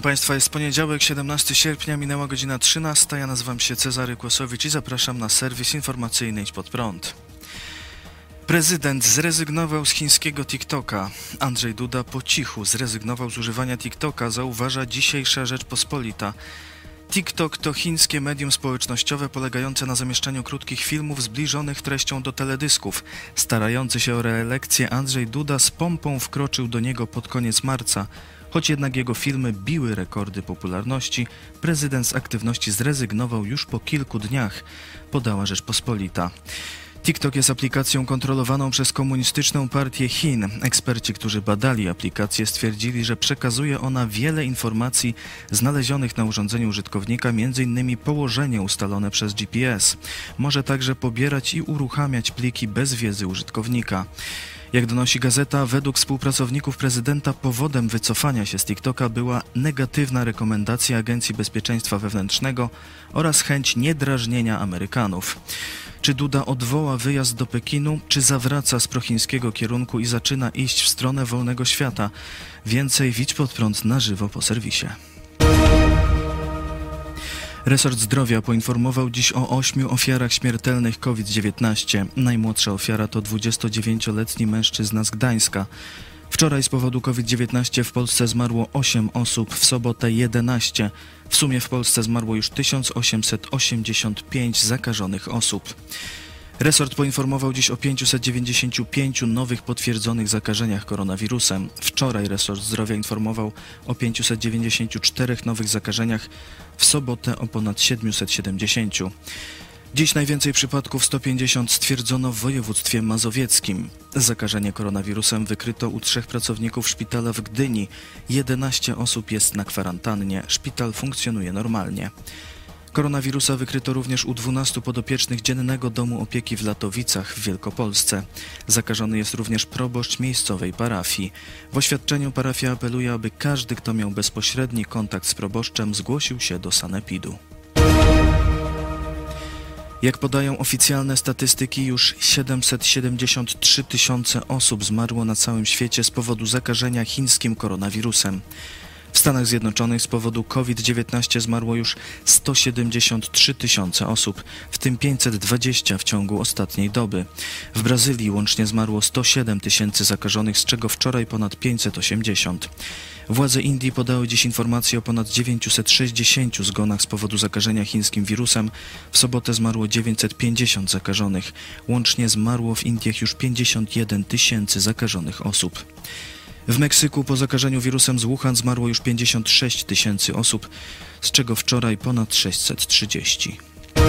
Państwa, jest poniedziałek, 17 sierpnia, minęła godzina 13. Ja nazywam się Cezary Kłosowicz i zapraszam na serwis informacyjny Idź Pod Prąd. Prezydent zrezygnował z chińskiego TikToka. Andrzej Duda po cichu zrezygnował z używania TikToka, zauważa dzisiejsza Rzeczpospolita. TikTok to chińskie medium społecznościowe polegające na zamieszczaniu krótkich filmów zbliżonych treścią do teledysków. Starający się o reelekcję Andrzej Duda z pompą wkroczył do niego pod koniec marca. Choć jednak jego filmy biły rekordy popularności, prezydent z aktywności zrezygnował już po kilku dniach, podała Rzeczpospolita. TikTok jest aplikacją kontrolowaną przez Komunistyczną Partię Chin. Eksperci, którzy badali aplikację, stwierdzili, że przekazuje ona wiele informacji znalezionych na urządzeniu użytkownika, m.in. położenie ustalone przez GPS. Może także pobierać i uruchamiać pliki bez wiedzy użytkownika. Jak donosi gazeta, według współpracowników prezydenta powodem wycofania się z TikToka była negatywna rekomendacja Agencji Bezpieczeństwa Wewnętrznego oraz chęć niedrażnienia Amerykanów. Czy Duda odwoła wyjazd do Pekinu, czy zawraca z prochińskiego kierunku i zaczyna iść w stronę wolnego świata? Więcej w Idź Pod Prąd na żywo po serwisie. Resort Zdrowia poinformował dziś o 8 ofiarach śmiertelnych COVID-19. Najmłodsza ofiara to 29-letni mężczyzna z Gdańska. Wczoraj z powodu COVID-19 w Polsce zmarło 8 osób, w sobotę 11. W sumie w Polsce zmarło już 1885 zakażonych osób. Resort poinformował dziś o 595 nowych potwierdzonych zakażeniach koronawirusem. Wczoraj resort zdrowia informował o 594 nowych zakażeniach, w sobotę o ponad 770. Dziś najwięcej przypadków, 150, stwierdzono w województwie mazowieckim. Zakażenie koronawirusem wykryto u 3 pracowników szpitala w Gdyni. 11 osób jest na kwarantannie. Szpital funkcjonuje normalnie. Koronawirusa wykryto również u 12 podopiecznych Dziennego Domu Opieki w Latowicach w Wielkopolsce. Zakażony jest również proboszcz miejscowej parafii. W oświadczeniu parafia apeluje, aby każdy, kto miał bezpośredni kontakt z proboszczem, zgłosił się do sanepidu. Jak podają oficjalne statystyki, już 773 tysiące osób zmarło na całym świecie z powodu zakażenia chińskim koronawirusem. W Stanach Zjednoczonych z powodu COVID-19 zmarło już 173 tysiące osób, w tym 520 w ciągu ostatniej doby. W Brazylii łącznie zmarło 107 tysięcy zakażonych, z czego wczoraj ponad 580. Władze Indii podały dziś informacje o ponad 960 zgonach z powodu zakażenia chińskim wirusem. W sobotę zmarło 950 zakażonych. Łącznie zmarło w Indiach już 51 tysięcy zakażonych osób. W Meksyku po zakażeniu wirusem z Wuhan zmarło już 56 tysięcy osób, z czego wczoraj ponad 630.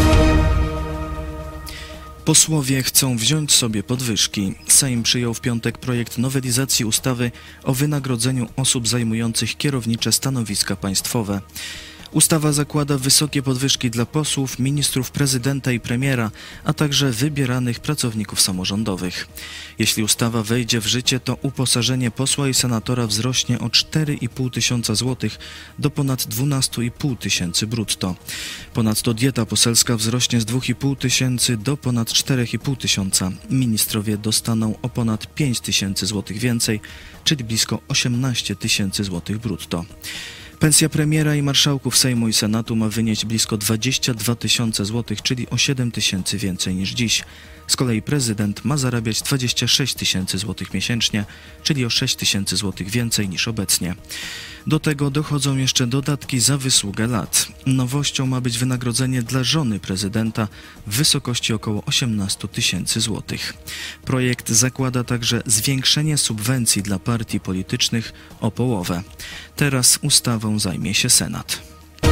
Posłowie chcą wziąć sobie podwyżki. Sejm przyjął w piątek projekt nowelizacji ustawy o wynagrodzeniu osób zajmujących kierownicze stanowiska państwowe. Ustawa zakłada wysokie podwyżki dla posłów, ministrów, prezydenta i premiera, a także wybieranych pracowników samorządowych. Jeśli ustawa wejdzie w życie, to uposażenie posła i senatora wzrośnie o 4,5 tysiąca złotych do ponad 12,5 tysięcy brutto. Ponadto dieta poselska wzrośnie z 2,5 tysięcy do ponad 4,5 tysiąca. Ministrowie dostaną o ponad 5 tysięcy złotych więcej, czyli blisko 18 tysięcy złotych brutto. Pensja premiera i marszałków Sejmu i Senatu ma wynieść blisko 22 tysiące złotych, czyli o 7 tysięcy więcej niż dziś. Z kolei prezydent ma zarabiać 26 tysięcy złotych miesięcznie, czyli o 6 tysięcy złotych więcej niż obecnie. Do tego dochodzą jeszcze dodatki za wysługę lat. Nowością ma być wynagrodzenie dla żony prezydenta w wysokości około 18 tysięcy złotych. Projekt zakłada także zwiększenie subwencji dla partii politycznych o połowę. Teraz ustawą zajmie się Senat.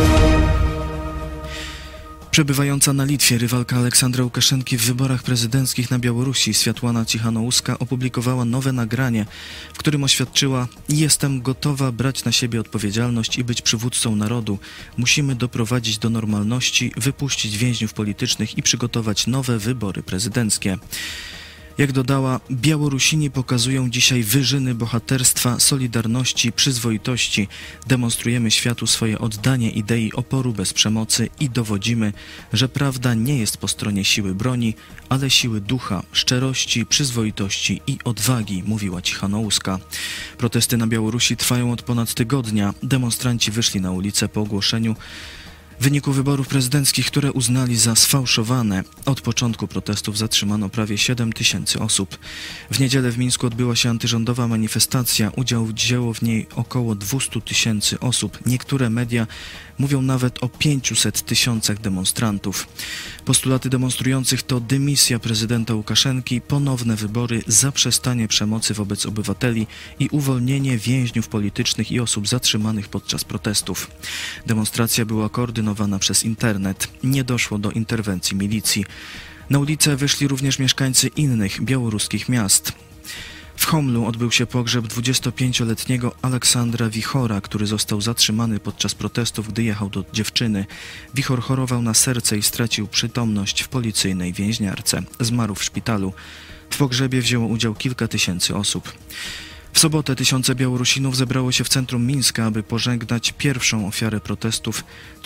Przebywająca na Litwie rywalka Aleksandra Łukaszenki w wyborach prezydenckich na Białorusi, Światłana Cichanouska, opublikowała nowe nagranie, w którym oświadczyła: jestem gotowa brać na siebie odpowiedzialność i być przywódcą narodu. Musimy doprowadzić do normalności, wypuścić więźniów politycznych i przygotować nowe wybory prezydenckie. Jak dodała, Białorusini pokazują dzisiaj wyżyny bohaterstwa, solidarności, przyzwoitości. Demonstrujemy światu swoje oddanie idei oporu bez przemocy i dowodzimy, że prawda nie jest po stronie siły broni, ale siły ducha, szczerości, przyzwoitości i odwagi, mówiła Cichanouska. Protesty na Białorusi trwają od ponad tygodnia. Demonstranci wyszli na ulicę po ogłoszeniu wyniku wyborów prezydenckich, które uznali za sfałszowane. Od początku protestów zatrzymano prawie 7 000 osób. W niedzielę w Mińsku odbyła się antyrządowa manifestacja. Udział wzięło w niej około 200 000 osób. Niektóre media mówią nawet o 500 000 demonstrantów. Postulaty demonstrujących to dymisja prezydenta Łukaszenki, ponowne wybory, zaprzestanie przemocy wobec obywateli i uwolnienie więźniów politycznych i osób zatrzymanych podczas protestów. Demonstracja była koordynowana przez internet. Nie doszło do interwencji milicji. Na ulicę wyszli również mieszkańcy innych białoruskich miast. W Homlu odbył się pogrzeb 25-letniego Aleksandra Wichora, który został zatrzymany podczas protestów, gdy jechał do dziewczyny. Wichor chorował na serce i stracił przytomność w policyjnej więźniarce. Zmarł w szpitalu. W pogrzebie wzięło udział kilka tysięcy osób. W sobotę tysiące Białorusinów zebrało się w centrum Mińska, aby pożegnać pierwszą ofiarę protestów,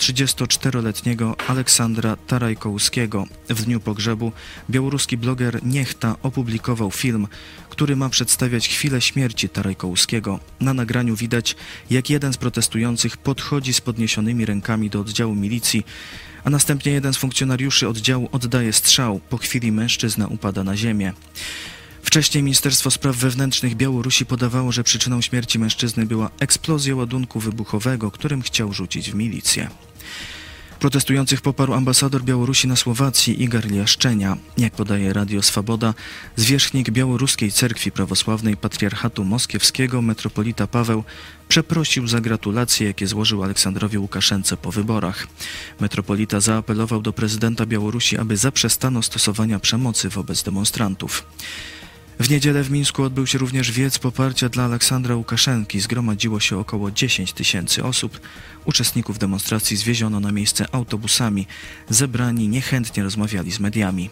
34-letniego Aleksandra Tarajkouskiego. W dniu pogrzebu białoruski bloger Niechta opublikował film, który ma przedstawiać chwilę śmierci Tarajkouskiego. Na nagraniu widać, jak jeden z protestujących podchodzi z podniesionymi rękami do oddziału milicji, a następnie jeden z funkcjonariuszy oddziału oddaje strzał. Po chwili mężczyzna upada na ziemię. Wcześniej Ministerstwo Spraw Wewnętrznych Białorusi podawało, że przyczyną śmierci mężczyzny była eksplozja ładunku wybuchowego, którym chciał rzucić w milicję. Protestujących poparł ambasador Białorusi na Słowacji Igor Liaszczenia. Jak podaje Radio Swoboda, zwierzchnik Białoruskiej Cerkwi Prawosławnej Patriarchatu Moskiewskiego metropolita Paweł przeprosił za gratulacje, jakie złożył Aleksandrowi Łukaszence po wyborach. Metropolita zaapelował do prezydenta Białorusi, aby zaprzestano stosowania przemocy wobec demonstrantów. W niedzielę w Mińsku odbył się również wiec poparcia dla Aleksandra Łukaszenki. Zgromadziło się około 10 000 osób. Uczestników demonstracji zwieziono na miejsce autobusami. Zebrani niechętnie rozmawiali z mediami.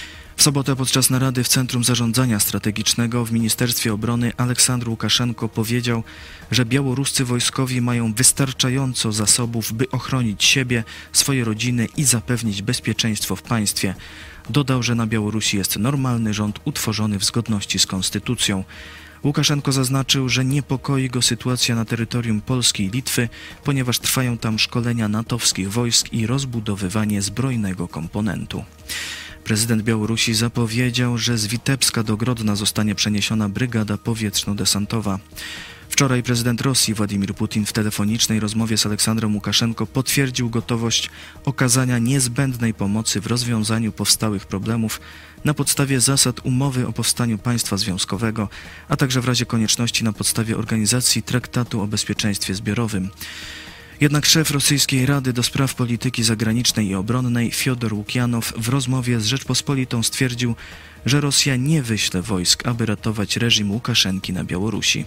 W sobotę podczas narady w Centrum Zarządzania Strategicznego w Ministerstwie Obrony Aleksandr Łukaszenko powiedział, że białoruscy wojskowi mają wystarczająco zasobów, by ochronić siebie, swoje rodziny i zapewnić bezpieczeństwo w państwie. Dodał, że na Białorusi jest normalny rząd utworzony w zgodności z konstytucją. Łukaszenko zaznaczył, że niepokoi go sytuacja na terytorium Polski i Litwy, ponieważ trwają tam szkolenia natowskich wojsk i rozbudowywanie zbrojnego komponentu. Prezydent Białorusi zapowiedział, że z Witebska do Grodna zostanie przeniesiona brygada powietrzno-desantowa. Wczoraj prezydent Rosji Władimir Putin w telefonicznej rozmowie z Aleksandrem Łukaszenko potwierdził gotowość okazania niezbędnej pomocy w rozwiązaniu powstałych problemów na podstawie zasad umowy o powstaniu państwa związkowego, a także w razie konieczności na podstawie organizacji Traktatu o Bezpieczeństwie Zbiorowym. Jednak szef rosyjskiej Rady do Spraw Polityki Zagranicznej i Obronnej Fiodor Łukianow w rozmowie z Rzeczpospolitą stwierdził, że Rosja nie wyśle wojsk, aby ratować reżim Łukaszenki na Białorusi.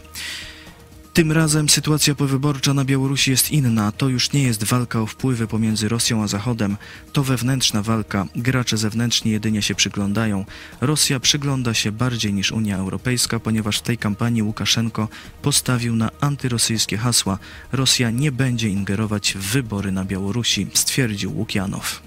Tym razem sytuacja powyborcza na Białorusi jest inna. To już nie jest walka o wpływy pomiędzy Rosją a Zachodem. To wewnętrzna walka. Gracze zewnętrzni jedynie się przyglądają. Rosja przygląda się bardziej niż Unia Europejska, ponieważ w tej kampanii Łukaszenko postawił na antyrosyjskie hasła. Rosja nie będzie ingerować w wybory na Białorusi, stwierdził Łukianow.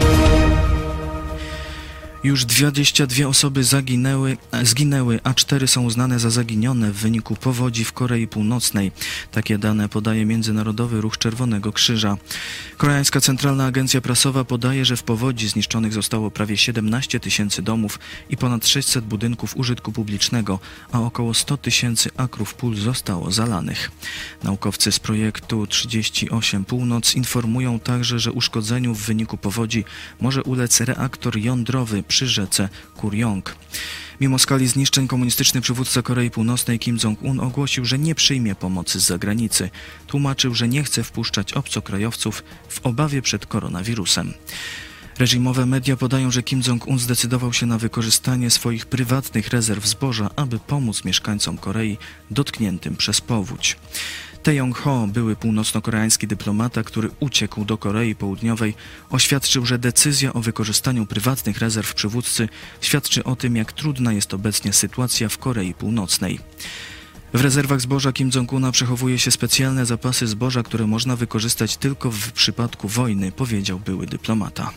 Już 22 osoby zginęły, a 4 są uznane za zaginione w wyniku powodzi w Korei Północnej. Takie dane podaje Międzynarodowy Ruch Czerwonego Krzyża. Koreańska Centralna Agencja Prasowa podaje, że w powodzi zniszczonych zostało prawie 17 000 domów i ponad 600 budynków użytku publicznego, a około 100 000 akrów pól zostało zalanych. Naukowcy z projektu 38 Północ informują także, że uszkodzeniu w wyniku powodzi może ulec reaktor jądrowy przy rzece Kuryong. Mimo skali zniszczeń komunistyczny przywódca Korei Północnej Kim Jong-un ogłosił, że nie przyjmie pomocy z zagranicy. Tłumaczył, że nie chce wpuszczać obcokrajowców w obawie przed koronawirusem. Reżimowe media podają, że Kim Jong-un zdecydował się na wykorzystanie swoich prywatnych rezerw zboża, aby pomóc mieszkańcom Korei dotkniętym przez powódź. Tae Yong-ho, były północno-koreański dyplomata, który uciekł do Korei Południowej, oświadczył, że decyzja o wykorzystaniu prywatnych rezerw przywódcy świadczy o tym, jak trudna jest obecnie sytuacja w Korei Północnej. W rezerwach zboża Kim Jong-una przechowuje się specjalne zapasy zboża, które można wykorzystać tylko w przypadku wojny, powiedział były dyplomata.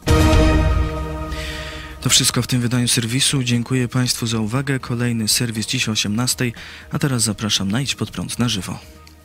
To wszystko w tym wydaniu serwisu. Dziękuję Państwu za uwagę. Kolejny serwis dziś o 18:00, a teraz zapraszam na Idź Pod Prąd na żywo.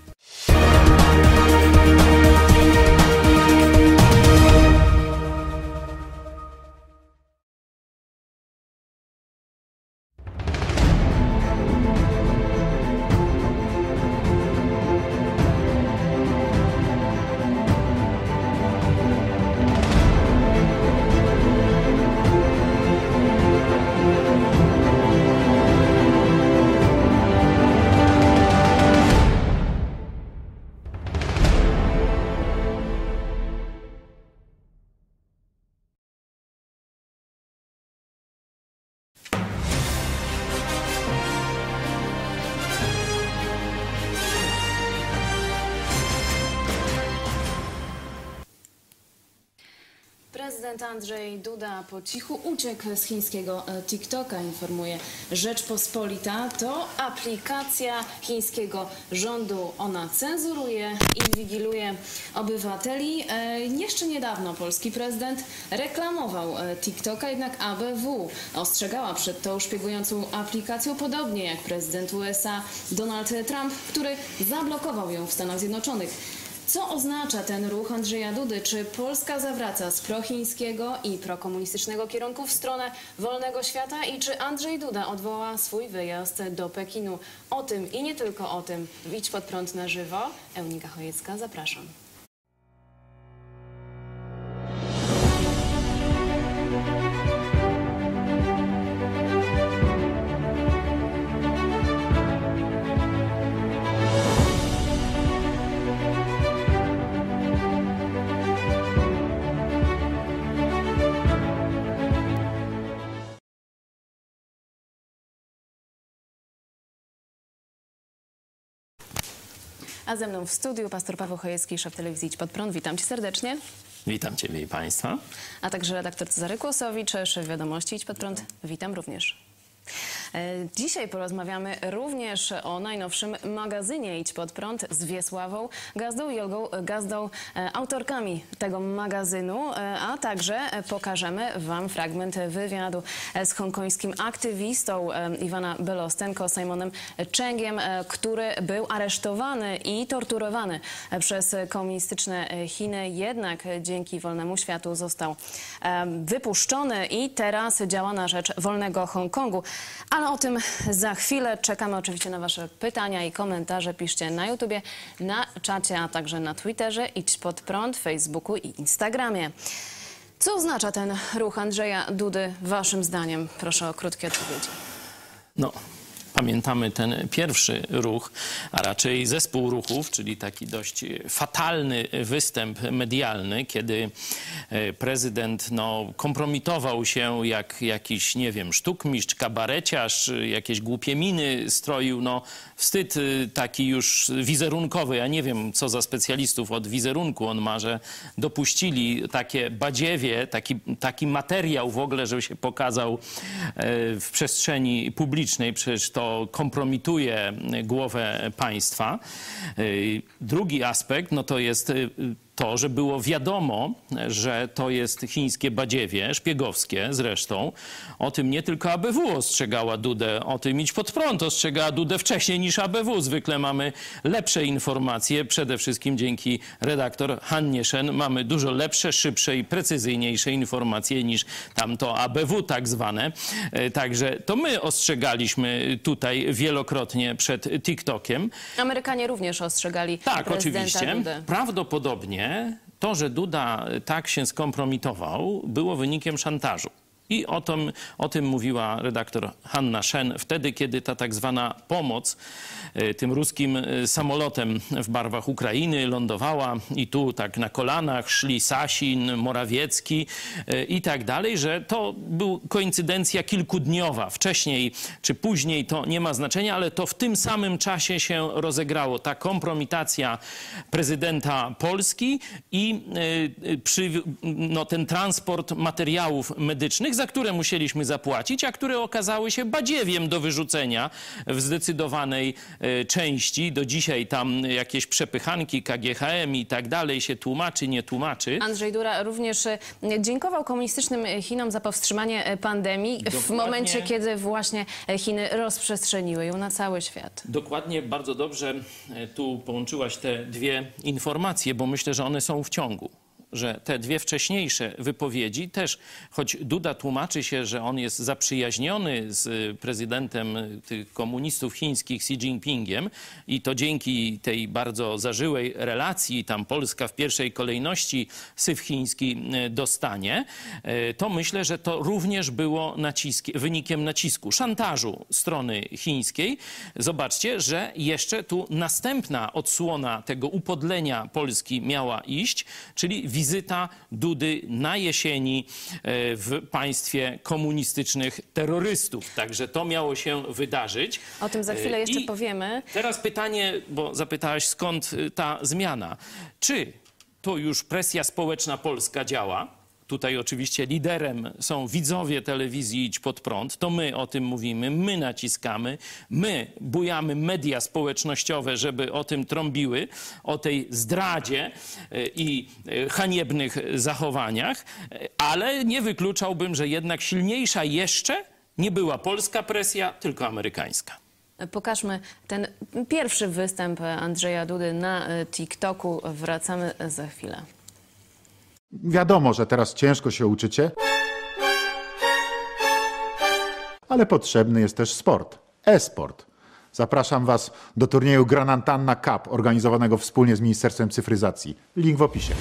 Prezydent Andrzej Duda po cichu uciekł z chińskiego TikToka, informuje Rzeczpospolita. To aplikacja chińskiego rządu. Ona cenzuruje, inwigiluje obywateli. Jeszcze niedawno polski prezydent reklamował TikToka, jednak ABW ostrzegała przed tą szpiegującą aplikacją, podobnie jak prezydent USA Donald Trump, który zablokował ją w Stanach Zjednoczonych. Co oznacza ten ruch Andrzeja Dudy? Czy Polska zawraca z prochińskiego i prokomunistycznego kierunku w stronę wolnego świata i czy Andrzej Duda odwoła swój wyjazd do Pekinu? O tym i nie tylko o tym w Idź Pod Prąd na żywo. Eunika Chojecka, zapraszam. A ze mną w studiu pastor Paweł Chojecki, szef telewizji Idź Pod Prąd. Witam Cię serdecznie. Witam Ciebie i Państwa. A także redaktor Cezary Kłosowicz, szef wiadomości Idź Pod Prąd. Witam również. Dzisiaj porozmawiamy również o najnowszym magazynie Idź Pod Prąd z Wiesławą Gazdą i Olgą Gazdą, autorkami tego magazynu, a także pokażemy Wam fragment wywiadu z hongkońskim aktywistą Iwana Belostenko, Simonem Chengiem, który był aresztowany i torturowany przez komunistyczne Chiny, jednak dzięki wolnemu światu został wypuszczony i teraz działa na rzecz wolnego Hongkongu. Ale o tym za chwilę. Czekamy oczywiście na Wasze pytania i komentarze. Piszcie na YouTubie, na czacie, a także na Twitterze, Idź Pod Prąd, Facebooku i Instagramie. Co oznacza ten ruch Andrzeja Dudy Waszym zdaniem? Proszę o krótkie odpowiedzi. No, pamiętamy ten pierwszy ruch, a raczej zespół ruchów, czyli taki dość fatalny występ medialny, kiedy prezydent kompromitował się jak jakiś, nie wiem, sztukmistrz, kabareciarz, jakieś głupie miny stroił. Wstyd taki już wizerunkowy. Ja nie wiem, co za specjalistów od wizerunku on ma, że dopuścili takie badziewie, taki materiał w ogóle, żeby się pokazał w przestrzeni publicznej. Przecież to kompromituje głowę państwa. Drugi aspekt, to jest to, że było wiadomo, że to jest chińskie badziewie, szpiegowskie zresztą. O tym nie tylko ABW ostrzegała Dudę, o tym Idź Pod Prąd ostrzegała Dudę wcześniej niż ABW. Zwykle mamy lepsze informacje, przede wszystkim dzięki redaktor Hannie Shen mamy dużo lepsze, szybsze i precyzyjniejsze informacje niż tamto ABW tak zwane. Także to my ostrzegaliśmy tutaj wielokrotnie przed TikTokiem. Amerykanie również ostrzegali prezydenta oczywiście. Dudę. Prawdopodobnie to, że Duda tak się skompromitował, było wynikiem szantażu. I o tym mówiła redaktor Hanna Szen wtedy, kiedy ta tak zwana pomoc tym ruskim samolotem w barwach Ukrainy lądowała i tu tak na kolanach szli Sasin, Morawiecki i tak dalej, że to była koincydencja kilkudniowa. Wcześniej czy później to nie ma znaczenia, ale to w tym samym czasie się rozegrało. Ta kompromitacja prezydenta Polski i ten transport materiałów medycznych, za które musieliśmy zapłacić, a które okazały się badziewiem do wyrzucenia w zdecydowanej części. Do dzisiaj tam jakieś przepychanki, KGHM i tak dalej się tłumaczy, nie tłumaczy. Andrzej Duda również dziękował komunistycznym Chinom za powstrzymanie pandemii w momencie, kiedy właśnie Chiny rozprzestrzeniły ją na cały świat. Dokładnie, bardzo dobrze tu połączyłaś te dwie informacje, bo myślę, że one są w ciągu. Że te dwie wcześniejsze wypowiedzi też, choć Duda tłumaczy się, że on jest zaprzyjaźniony z prezydentem tych komunistów chińskich Xi Jinpingiem i to dzięki tej bardzo zażyłej relacji, tam Polska w pierwszej kolejności syf chiński dostanie, to myślę, że to również było wynikiem nacisku, szantażu strony chińskiej. Zobaczcie, że jeszcze tu następna odsłona tego upodlenia Polski miała iść, czyli wizyta Dudy na jesieni w państwie komunistycznych terrorystów. Także to miało się wydarzyć. O tym za chwilę jeszcze powiemy. Teraz pytanie, bo zapytałaś, skąd ta zmiana. Czy to już presja społeczna polska działa? Tutaj oczywiście liderem są widzowie telewizji Idź Pod Prąd. To my o tym mówimy, my naciskamy, my bujamy media społecznościowe, żeby o tym trąbiły, o tej zdradzie i haniebnych zachowaniach, ale nie wykluczałbym, że jednak silniejsza jeszcze nie była polska presja, tylko amerykańska. Pokażmy ten pierwszy występ Andrzeja Dudy na TikToku. Wracamy za chwilę. Wiadomo, że teraz ciężko się uczycie, ale potrzebny jest też sport, e-sport. Zapraszam Was do turnieju Granantanna Cup, organizowanego wspólnie z Ministerstwem Cyfryzacji. Link w opisie.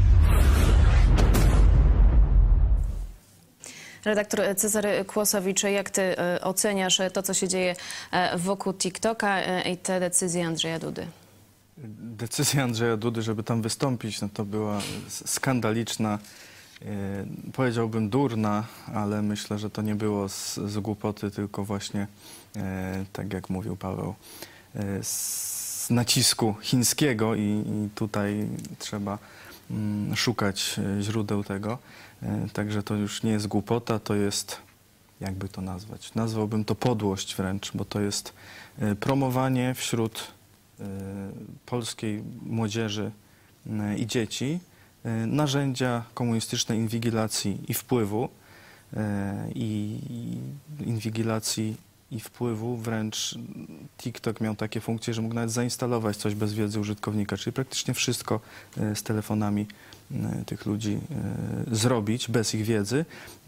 Redaktor Cezary Kłosowicz, jak ty oceniasz to, co się dzieje wokół TikToka i te decyzje Andrzeja Dudy? Decyzja Andrzeja Dudy, żeby tam wystąpić, no to była skandaliczna, powiedziałbym durna, ale myślę, że to nie było z głupoty, tylko właśnie, tak jak mówił Paweł, z nacisku chińskiego i tutaj trzeba szukać źródeł tego. Także to już nie jest głupota, to jest, jakby to nazwać, nazwałbym to podłość wręcz, bo to jest promowanie wśród polskiej młodzieży i dzieci narzędzia komunistycznej inwigilacji i wpływu i inwigilacji i wpływu. Wręcz TikTok miał takie funkcje, że mógł nawet zainstalować coś bez wiedzy użytkownika, czyli praktycznie wszystko z telefonami tych ludzi zrobić bez ich wiedzy.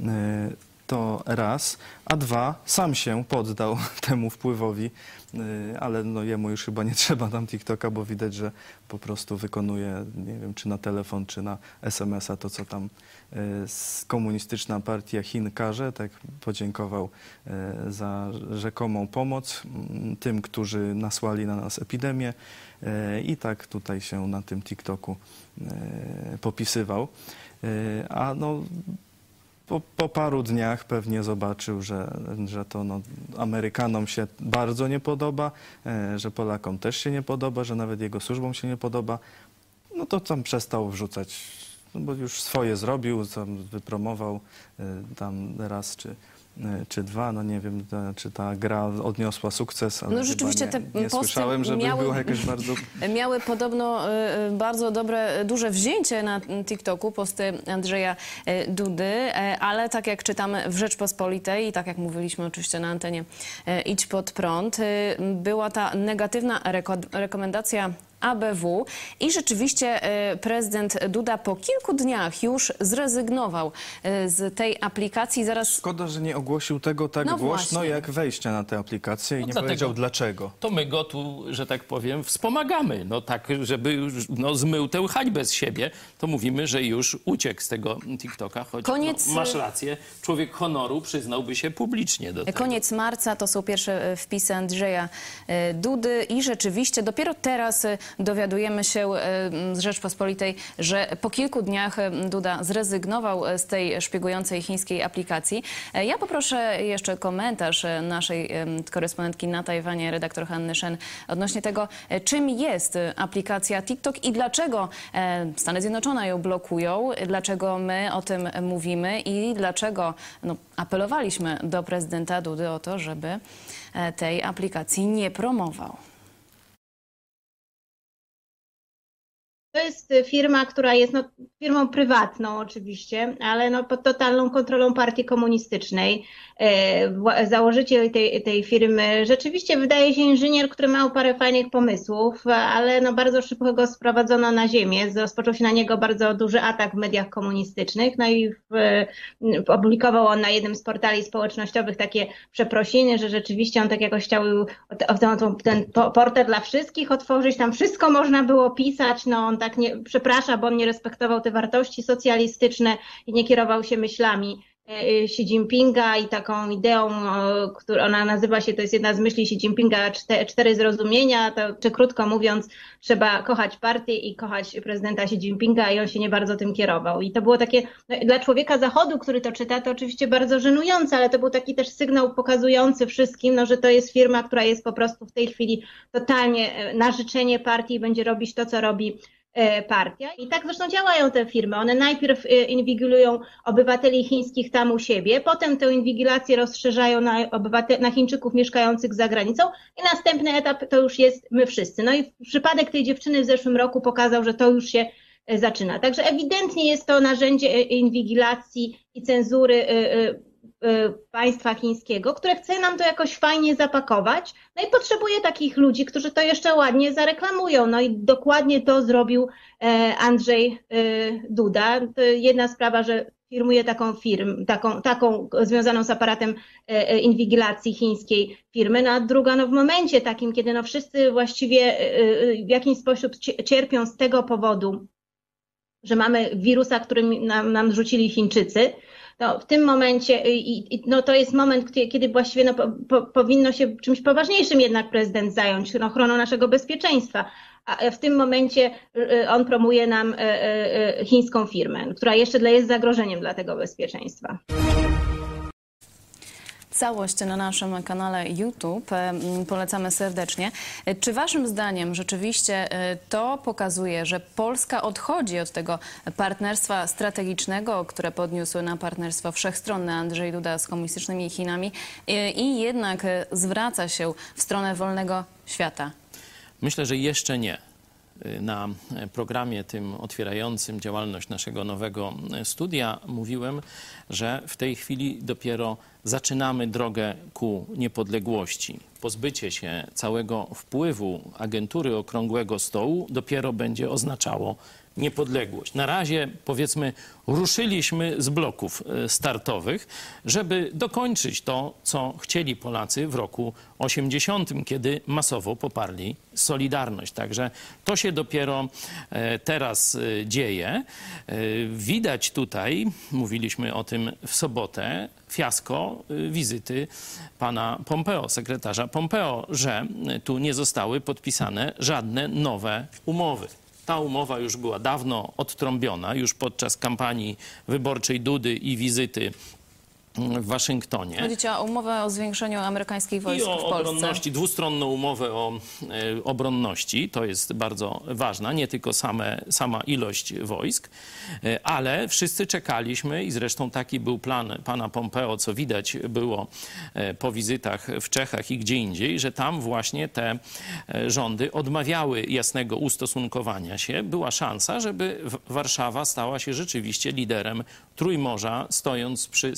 To raz, a dwa, sam się poddał temu wpływowi, ale no jemu już chyba nie trzeba tam TikToka, bo widać, że po prostu wykonuje, nie wiem, czy na telefon, czy na SMS-a to, co tam komunistyczna partia Chin każe. Tak podziękował za rzekomą pomoc tym, którzy nasłali na nas epidemię i tak tutaj się na tym TikToku popisywał. A no po paru dniach pewnie zobaczył, że to no, Amerykanom się bardzo nie podoba, że Polakom też się nie podoba, że nawet jego służbom się nie podoba. No to tam przestał wrzucać, no bo już swoje zrobił, tam wypromował tam raz czy dwa, no nie wiem, czy ta gra odniosła sukces, ale no rzeczywiście te nie słyszałem, żeby było jakieś bardzo... Miały podobno bardzo dobre, duże wzięcie na TikToku, posty Andrzeja Dudy, ale tak jak czytamy w Rzeczpospolitej i tak jak mówiliśmy oczywiście na antenie Idź Pod Prąd, była ta negatywna rekomendacja ABW i rzeczywiście prezydent Duda po kilku dniach już zrezygnował z tej aplikacji. Zaraz Szkoda, że nie ogłosił tego tak No głośno, właśnie. jak wejścia na tę aplikację i nie dlatego powiedział dlaczego. To my go tu, że tak powiem, wspomagamy. No tak, żeby już zmył tę hańbę z siebie, to mówimy, że już uciekł z tego TikToka, choć Koniec- masz rację, człowiek honoru przyznałby się publicznie do tego. Koniec marca to są pierwsze wpisy Andrzeja Dudy i rzeczywiście dopiero teraz dowiadujemy się z Rzeczpospolitej, że po kilku dniach Duda zrezygnował z tej szpiegującej chińskiej aplikacji. Ja poproszę jeszcze komentarz naszej korespondentki na Tajwanie, redaktor Hanny Shen, odnośnie tego, czym jest aplikacja TikTok i dlaczego Stany Zjednoczone ją blokują, dlaczego my o tym mówimy i dlaczego apelowaliśmy do prezydenta Dudy o to, żeby tej aplikacji nie promował. To jest firma, która jest firmą prywatną oczywiście, ale pod totalną kontrolą partii komunistycznej. Założyciel tej firmy rzeczywiście wydaje się inżynier, który miał parę fajnych pomysłów, ale bardzo szybko go sprowadzono na ziemię. Rozpoczął się na niego bardzo duży atak w mediach komunistycznych. No i opublikował on na jednym z portali społecznościowych takie przeprosiny, że rzeczywiście on tak jakoś chciał ten portal dla wszystkich otworzyć, tam wszystko można było pisać, on tak nie przeprasza, bo on nie respektował te wartości socjalistyczne i nie kierował się myślami Xi Jinpinga i taką ideą, która ona nazywa się, to jest jedna z myśli Xi Jinpinga, 4 zrozumienia, czy krótko mówiąc, trzeba kochać partię i kochać prezydenta Xi Jinpinga i on się nie bardzo tym kierował. I to było takie, dla człowieka Zachodu, który to czyta, to oczywiście bardzo żenujące, ale to był taki też sygnał pokazujący wszystkim, że to jest firma, która jest po prostu w tej chwili totalnie na życzenie partii i będzie robić to, co robi partia. I tak zresztą działają te firmy. One najpierw inwigilują obywateli chińskich tam u siebie, potem tę inwigilację rozszerzają na Chińczyków mieszkających za granicą i następny etap to już jest my wszyscy. No i przypadek tej dziewczyny w zeszłym roku pokazał, że to już się zaczyna. Także ewidentnie jest to narzędzie inwigilacji i cenzury państwa chińskiego, które chce nam to jakoś fajnie zapakować, i potrzebuje takich ludzi, którzy to jeszcze ładnie zareklamują. I dokładnie to zrobił Andrzej Duda. To jedna sprawa, że firmuje taką związaną z aparatem inwigilacji chińskiej firmy, a druga w momencie takim, kiedy wszyscy właściwie w jakiś sposób cierpią z tego powodu, że mamy wirusa, który nam rzucili Chińczycy, w tym momencie, to jest moment, kiedy właściwie powinno się czymś poważniejszym jednak prezydent zająć, ochroną naszego bezpieczeństwa. A w tym momencie on promuje nam chińską firmę, która jeszcze jest zagrożeniem dla tego bezpieczeństwa. Całość na naszym kanale YouTube. Polecamy serdecznie. Czy waszym zdaniem rzeczywiście to pokazuje, że Polska odchodzi od tego partnerstwa strategicznego, które podniósł na partnerstwo wszechstronne Andrzej Duda z komunistycznymi Chinami i jednak zwraca się w stronę wolnego świata? Myślę, że jeszcze nie. Na programie tym otwierającym działalność naszego nowego studia mówiłem, że w tej chwili dopiero zaczynamy drogę ku niepodległości. Pozbycie się całego wpływu agentury Okrągłego Stołu dopiero będzie oznaczało niepodległość. Na razie, powiedzmy, ruszyliśmy z bloków startowych, żeby dokończyć to, co chcieli Polacy w roku 80, kiedy masowo poparli Solidarność. Także to się dopiero teraz dzieje. Widać tutaj, mówiliśmy o tym w sobotę, fiasko wizyty pana Pompeo, sekretarza Pompeo, że tu nie zostały podpisane żadne nowe umowy. Ta umowa już była dawno odtrąbiona, już podczas kampanii wyborczej Dudy i wizyty w Waszyngtonie. Chodzi o umowę o zwiększeniu amerykańskich wojsk I o w Polsce. obronności, dwustronną umowę o obronności, to jest bardzo ważna, nie tylko sama ilość wojsk, ale wszyscy czekaliśmy i zresztą taki był plan pana Pompeo, co widać było po wizytach w Czechach i gdzie indziej, że tam właśnie te rządy odmawiały jasnego ustosunkowania się. Była szansa, żeby Warszawa stała się rzeczywiście liderem Trójmorza, stojąc przy Stanach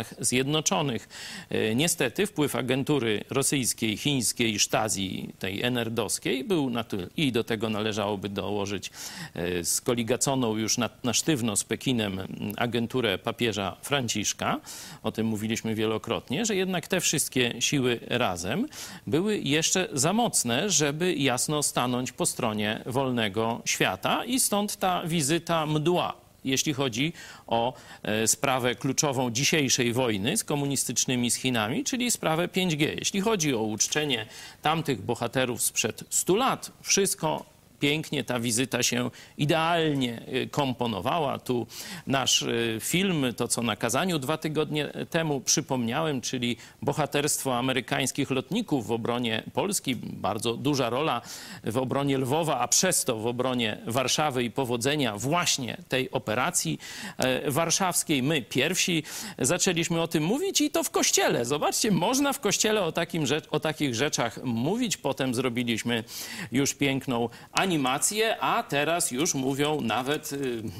Stanach Zjednoczonych. Niestety wpływ agentury rosyjskiej, chińskiej, Stasi, tej NRD-owskiej był na tyle, i do tego należałoby dołożyć skoligaconą już na sztywno z Pekinem agenturę papieża Franciszka, o tym mówiliśmy wielokrotnie, że jednak te wszystkie siły razem były jeszcze za mocne, żeby jasno stanąć po stronie wolnego świata i stąd ta wizyta mdła, jeśli chodzi o sprawę kluczową dzisiejszej wojny z komunistycznymi z Chinami, czyli sprawę 5G. Jeśli chodzi o uczczenie tamtych bohaterów sprzed 100 lat, wszystko pięknie, ta wizyta się idealnie komponowała. Tu nasz film, to co na kazaniu 2 tygodnie temu przypomniałem, czyli bohaterstwo amerykańskich lotników w obronie Polski. Bardzo duża rola w obronie Lwowa, a przez to w obronie Warszawy i powodzenia właśnie tej operacji warszawskiej. My pierwsi zaczęliśmy o tym mówić i to w kościele. Zobaczcie, można w kościele o takich rzeczach mówić. Potem zrobiliśmy już piękną animację, a teraz już mówią nawet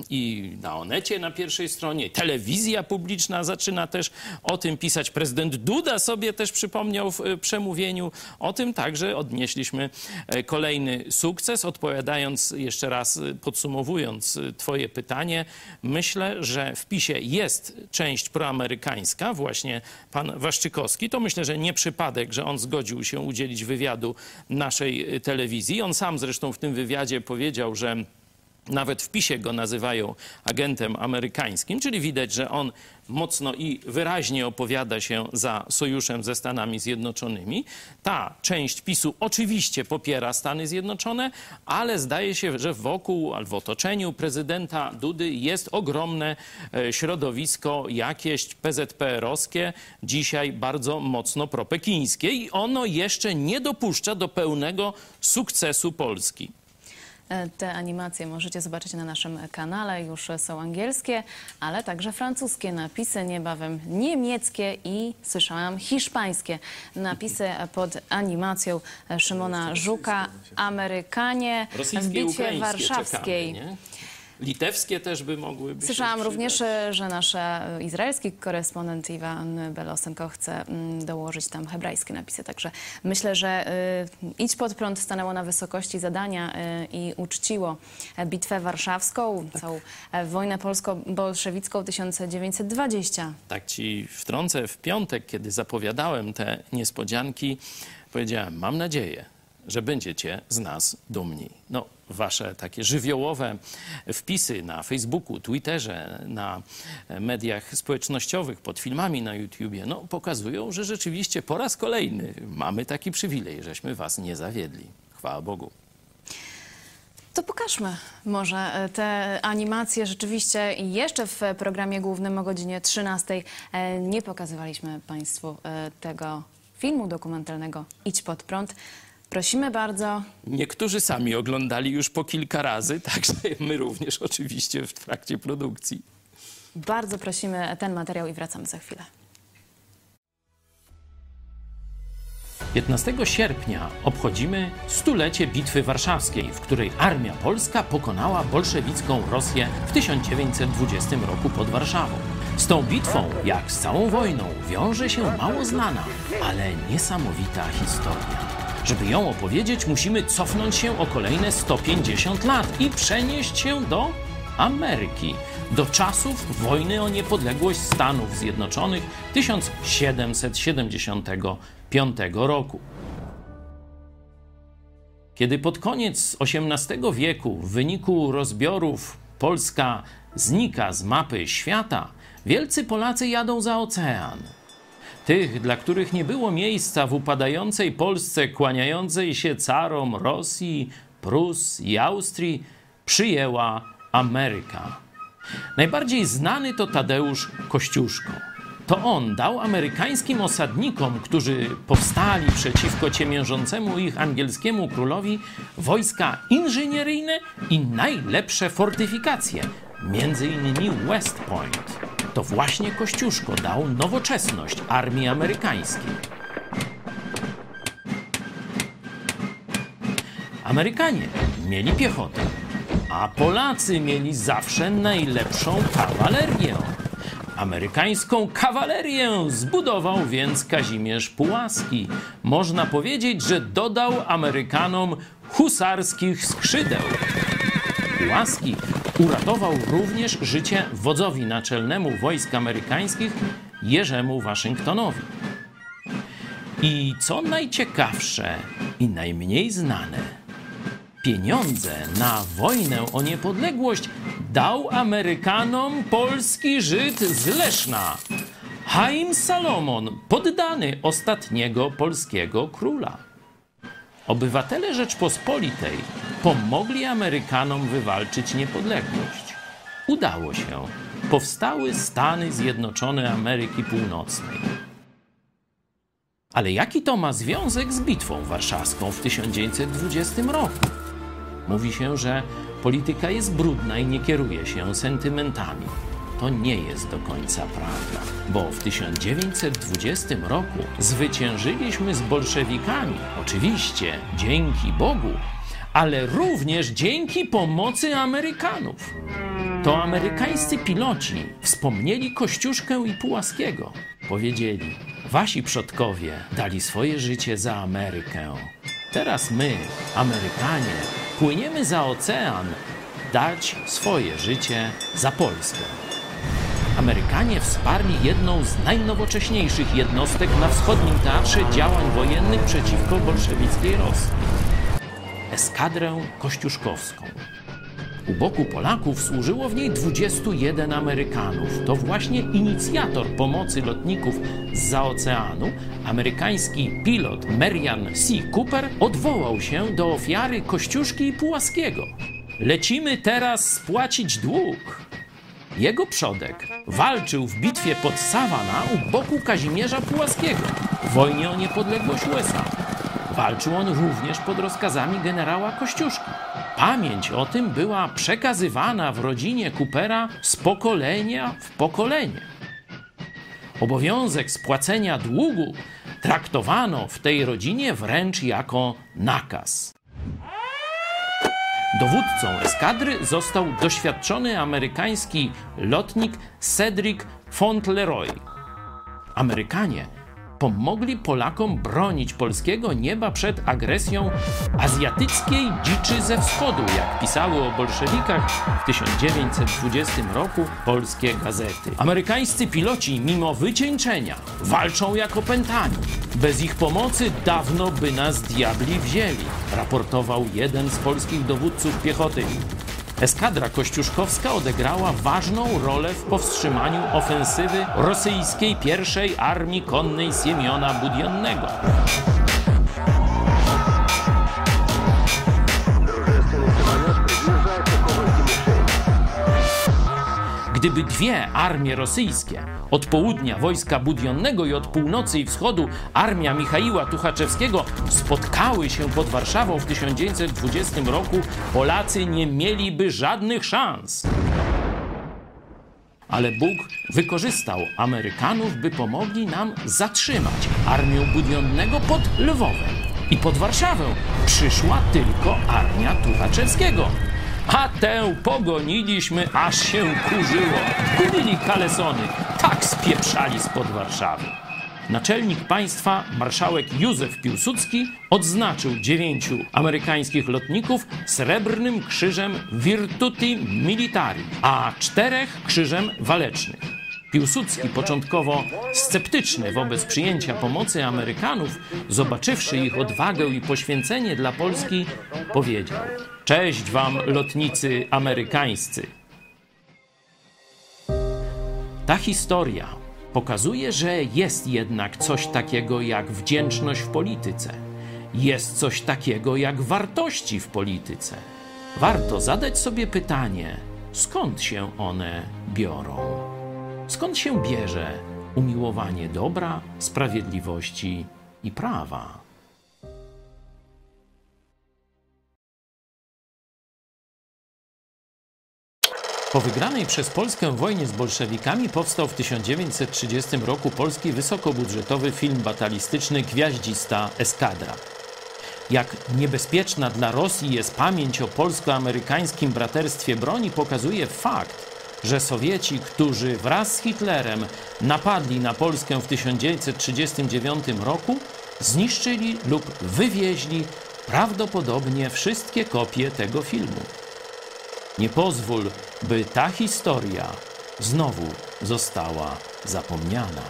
i na Onecie na pierwszej stronie. Telewizja publiczna zaczyna też o tym pisać. Prezydent Duda sobie też przypomniał w przemówieniu o tym. Także odnieśliśmy kolejny sukces. Odpowiadając jeszcze raz, podsumowując twoje pytanie, myślę, że w PiS-ie jest część proamerykańska, właśnie pan Waszczykowski. To myślę, że nie przypadek, że on zgodził się udzielić wywiadu naszej telewizji. On sam zresztą w tym wywiadzie powiedział, że nawet w PiS-ie go nazywają agentem amerykańskim, czyli widać, że on mocno i wyraźnie opowiada się za sojuszem ze Stanami Zjednoczonymi. Ta część PiS-u oczywiście popiera Stany Zjednoczone, ale zdaje się, że wokół albo w otoczeniu prezydenta Dudy jest ogromne środowisko jakieś PZPR-owskie, dzisiaj bardzo mocno propekińskie i ono jeszcze nie dopuszcza do pełnego sukcesu Polski. Te animacje możecie zobaczyć na naszym kanale. Już są angielskie, ale także francuskie napisy, niebawem niemieckie i słyszałam hiszpańskie napisy pod animacją Szymona Żuka. Amerykanie w bitwie warszawskiej. Czekamy, nie? Litewskie też by mogły być. Słyszałam również, że nasz izraelski korespondent Iwan Belosenko chce dołożyć tam hebrajskie napisy. Także myślę, że Idź Pod Prąd stanęło na wysokości zadania i uczciło bitwę warszawską, całą wojnę polsko-bolszewicką 1920. Tak ci wtrącę, w piątek, kiedy zapowiadałem te niespodzianki, powiedziałem, mam nadzieję, że będziecie z nas dumni. No, wasze takie żywiołowe wpisy na Facebooku, Twitterze, na mediach społecznościowych, pod filmami na YouTubie, no, pokazują, że rzeczywiście po raz kolejny mamy taki przywilej, żeśmy was nie zawiedli. Chwała Bogu. To pokażmy może te animacje. Rzeczywiście jeszcze w programie głównym o godzinie 13 nie pokazywaliśmy państwu tego filmu dokumentalnego Idź Pod Prąd. Prosimy bardzo. Niektórzy sami oglądali już po kilka razy, także my również oczywiście w trakcie produkcji. Bardzo prosimy ten materiał i wracamy za chwilę. 15 sierpnia obchodzimy stulecie Bitwy Warszawskiej, w której Armia Polska pokonała bolszewicką Rosję w 1920 roku pod Warszawą. Z tą bitwą, jak z całą wojną, wiąże się mało znana, ale niesamowita historia. Żeby ją opowiedzieć, musimy cofnąć się o kolejne 150 lat i przenieść się do Ameryki, do czasów wojny o niepodległość Stanów Zjednoczonych 1775 roku. Kiedy pod koniec XVIII wieku w wyniku rozbiorów Polska znika z mapy świata, wielcy Polacy jadą za ocean. Tych, dla których nie było miejsca w upadającej Polsce kłaniającej się carom Rosji, Prus i Austrii, przyjęła Ameryka. Najbardziej znany to Tadeusz Kościuszko. To on dał amerykańskim osadnikom, którzy powstali przeciwko ciemiężącemu ich angielskiemu królowi, wojska inżynieryjne i najlepsze fortyfikacje, między innymi West Point. To właśnie Kościuszko dał nowoczesność armii amerykańskiej. Amerykanie mieli piechotę, a Polacy mieli zawsze najlepszą kawalerię. Amerykańską kawalerię zbudował więc Kazimierz Pułaski. Można powiedzieć, że dodał Amerykanom husarskich skrzydeł. Pułaski uratował również życie wodzowi naczelnemu wojsk amerykańskich Jerzemu Waszyngtonowi. I co najciekawsze i najmniej znane, pieniądze na wojnę o niepodległość dał Amerykanom polski Żyd z Leszna, Chaim Salomon, poddany ostatniego polskiego króla. Obywatele Rzeczpospolitej pomogli Amerykanom wywalczyć niepodległość. Udało się. Powstały Stany Zjednoczone Ameryki Północnej. Ale jaki to ma związek z Bitwą Warszawską w 1920 roku? Mówi się, że polityka jest brudna i nie kieruje się sentymentami. To nie jest do końca prawda, bo w 1920 roku zwyciężyliśmy z bolszewikami, oczywiście dzięki Bogu, ale również dzięki pomocy Amerykanów. To amerykańscy piloci wspomnieli Kościuszkę i Pułaskiego. Powiedzieli: wasi przodkowie dali swoje życie za Amerykę. Teraz my, Amerykanie, płyniemy za ocean dać swoje życie za Polskę. Amerykanie wsparli jedną z najnowocześniejszych jednostek na wschodnim teatrze działań wojennych przeciwko bolszewickiej Rosji. Eskadrę kościuszkowską. U boku Polaków służyło w niej 21 Amerykanów. To właśnie inicjator pomocy lotników zza oceanu, amerykański pilot Merian C. Cooper, odwołał się do ofiary Kościuszki i Pułaskiego. Lecimy teraz spłacić dług. Jego przodek walczył w bitwie pod Savannah u boku Kazimierza Pułaskiego w wojnie o niepodległość USA. Walczył on również pod rozkazami generała Kościuszki. Pamięć o tym była przekazywana w rodzinie Coopera z pokolenia w pokolenie. Obowiązek spłacenia długu traktowano w tej rodzinie wręcz jako nakaz. Dowódcą eskadry został doświadczony amerykański lotnik Cedric Fauntleroy. Amerykanie pomogli Polakom bronić polskiego nieba przed agresją azjatyckiej dziczy ze wschodu, jak pisały o bolszewikach w 1920 roku polskie gazety. Amerykańscy piloci, mimo wycieńczenia, walczą jak opętani. Bez ich pomocy dawno by nas diabli wzięli, raportował jeden z polskich dowódców piechoty. Eskadra kościuszkowska odegrała ważną rolę w powstrzymaniu ofensywy rosyjskiej I Armii Konnej Siemiona Budionnego. Gdyby dwie armie rosyjskie, od południa wojska Budionnego i od północy i wschodu armia Michaiła Tuchaczewskiego, spotkały się pod Warszawą w 1920 roku, Polacy nie mieliby żadnych szans. Ale Bóg wykorzystał Amerykanów, by pomogli nam zatrzymać armię Budionnego pod Lwowem. I pod Warszawę przyszła tylko armia Tuchaczewskiego. A tę pogoniliśmy, aż się kurzyło. Gubili kalesony, tak spieprzali spod Warszawy. Naczelnik państwa, marszałek Józef Piłsudski, odznaczył 9 amerykańskich lotników srebrnym krzyżem Virtuti Militari, a 4 krzyżem walecznych. Piłsudski, początkowo sceptyczny wobec przyjęcia pomocy Amerykanów, zobaczywszy ich odwagę i poświęcenie dla Polski, powiedział: cześć wam, lotnicy amerykańscy. Ta historia pokazuje, że jest jednak coś takiego jak wdzięczność w polityce. Jest coś takiego jak wartości w polityce. Warto zadać sobie pytanie, skąd się one biorą? Skąd się bierze umiłowanie dobra, sprawiedliwości i prawa? Po wygranej przez Polskę wojnie z bolszewikami powstał w 1930 roku polski wysokobudżetowy film batalistyczny Gwiaździsta Eskadra. Jak niebezpieczna dla Rosji jest pamięć o polsko-amerykańskim braterstwie broni, pokazuje fakt, że Sowieci, którzy wraz z Hitlerem napadli na Polskę w 1939 roku, zniszczyli lub wywieźli prawdopodobnie wszystkie kopie tego filmu. Nie pozwól, by ta historia znowu została zapomniana.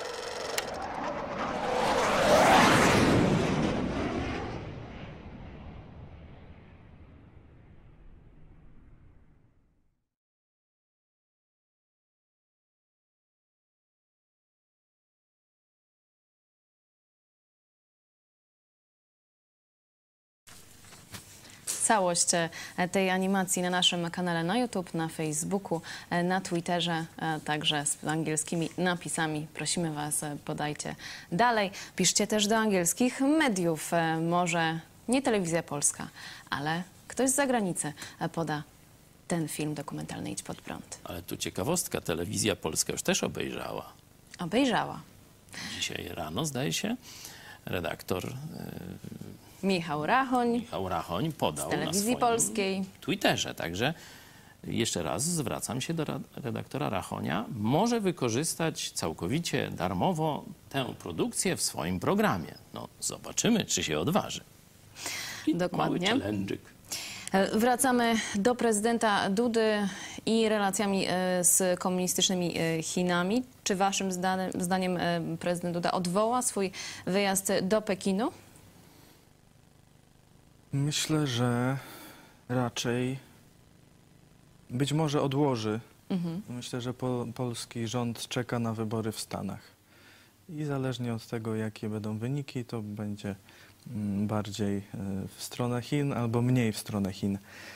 Całość tej animacji na naszym kanale na YouTube, na Facebooku, na Twitterze, także z angielskimi napisami. Prosimy Was, podajcie dalej. Piszcie też do angielskich mediów. Może nie Telewizja Polska, ale ktoś z zagranicy poda ten film dokumentalny Idź Pod Prąd. Ale tu ciekawostka, Telewizja Polska już też obejrzała. Obejrzała. Dzisiaj rano, zdaje się, redaktor Michał Rachoń Michał Rachoń podał z na Telewizji swoim Polskiej. Twitterze. Także jeszcze raz zwracam się do redaktora Rachonia. Może wykorzystać całkowicie darmowo tę produkcję w swoim programie. No, zobaczymy, czy się odważy. I Dokładnie. mały challenge'ik. Wracamy do prezydenta Dudy i relacjami z komunistycznymi Chinami. Czy waszym zdaniem prezydent Duda odwoła swój wyjazd do Pekinu? Myślę, że raczej być może odłoży. Myślę, że polski rząd czeka na wybory w Stanach. I zależnie od tego, jakie będą wyniki, to będzie bardziej w stronę Chin albo mniej w stronę Chin.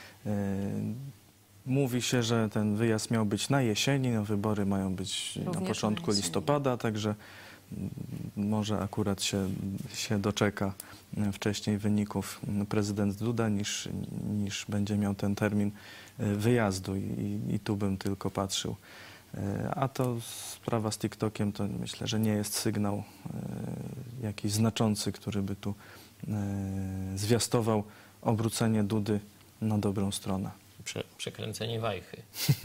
Mówi się, że ten wyjazd miał być na jesieni, no wybory mają być Również na początku na jesieni. listopada, także może akurat się doczeka wcześniej wyników prezydent Duda niż będzie miał ten termin wyjazdu i tu bym tylko patrzył. A to sprawa z TikTokiem to myślę, że nie jest sygnał jakiś znaczący, który by tu zwiastował obrócenie Dudy na dobrą stronę. Przekręcenie wajchy.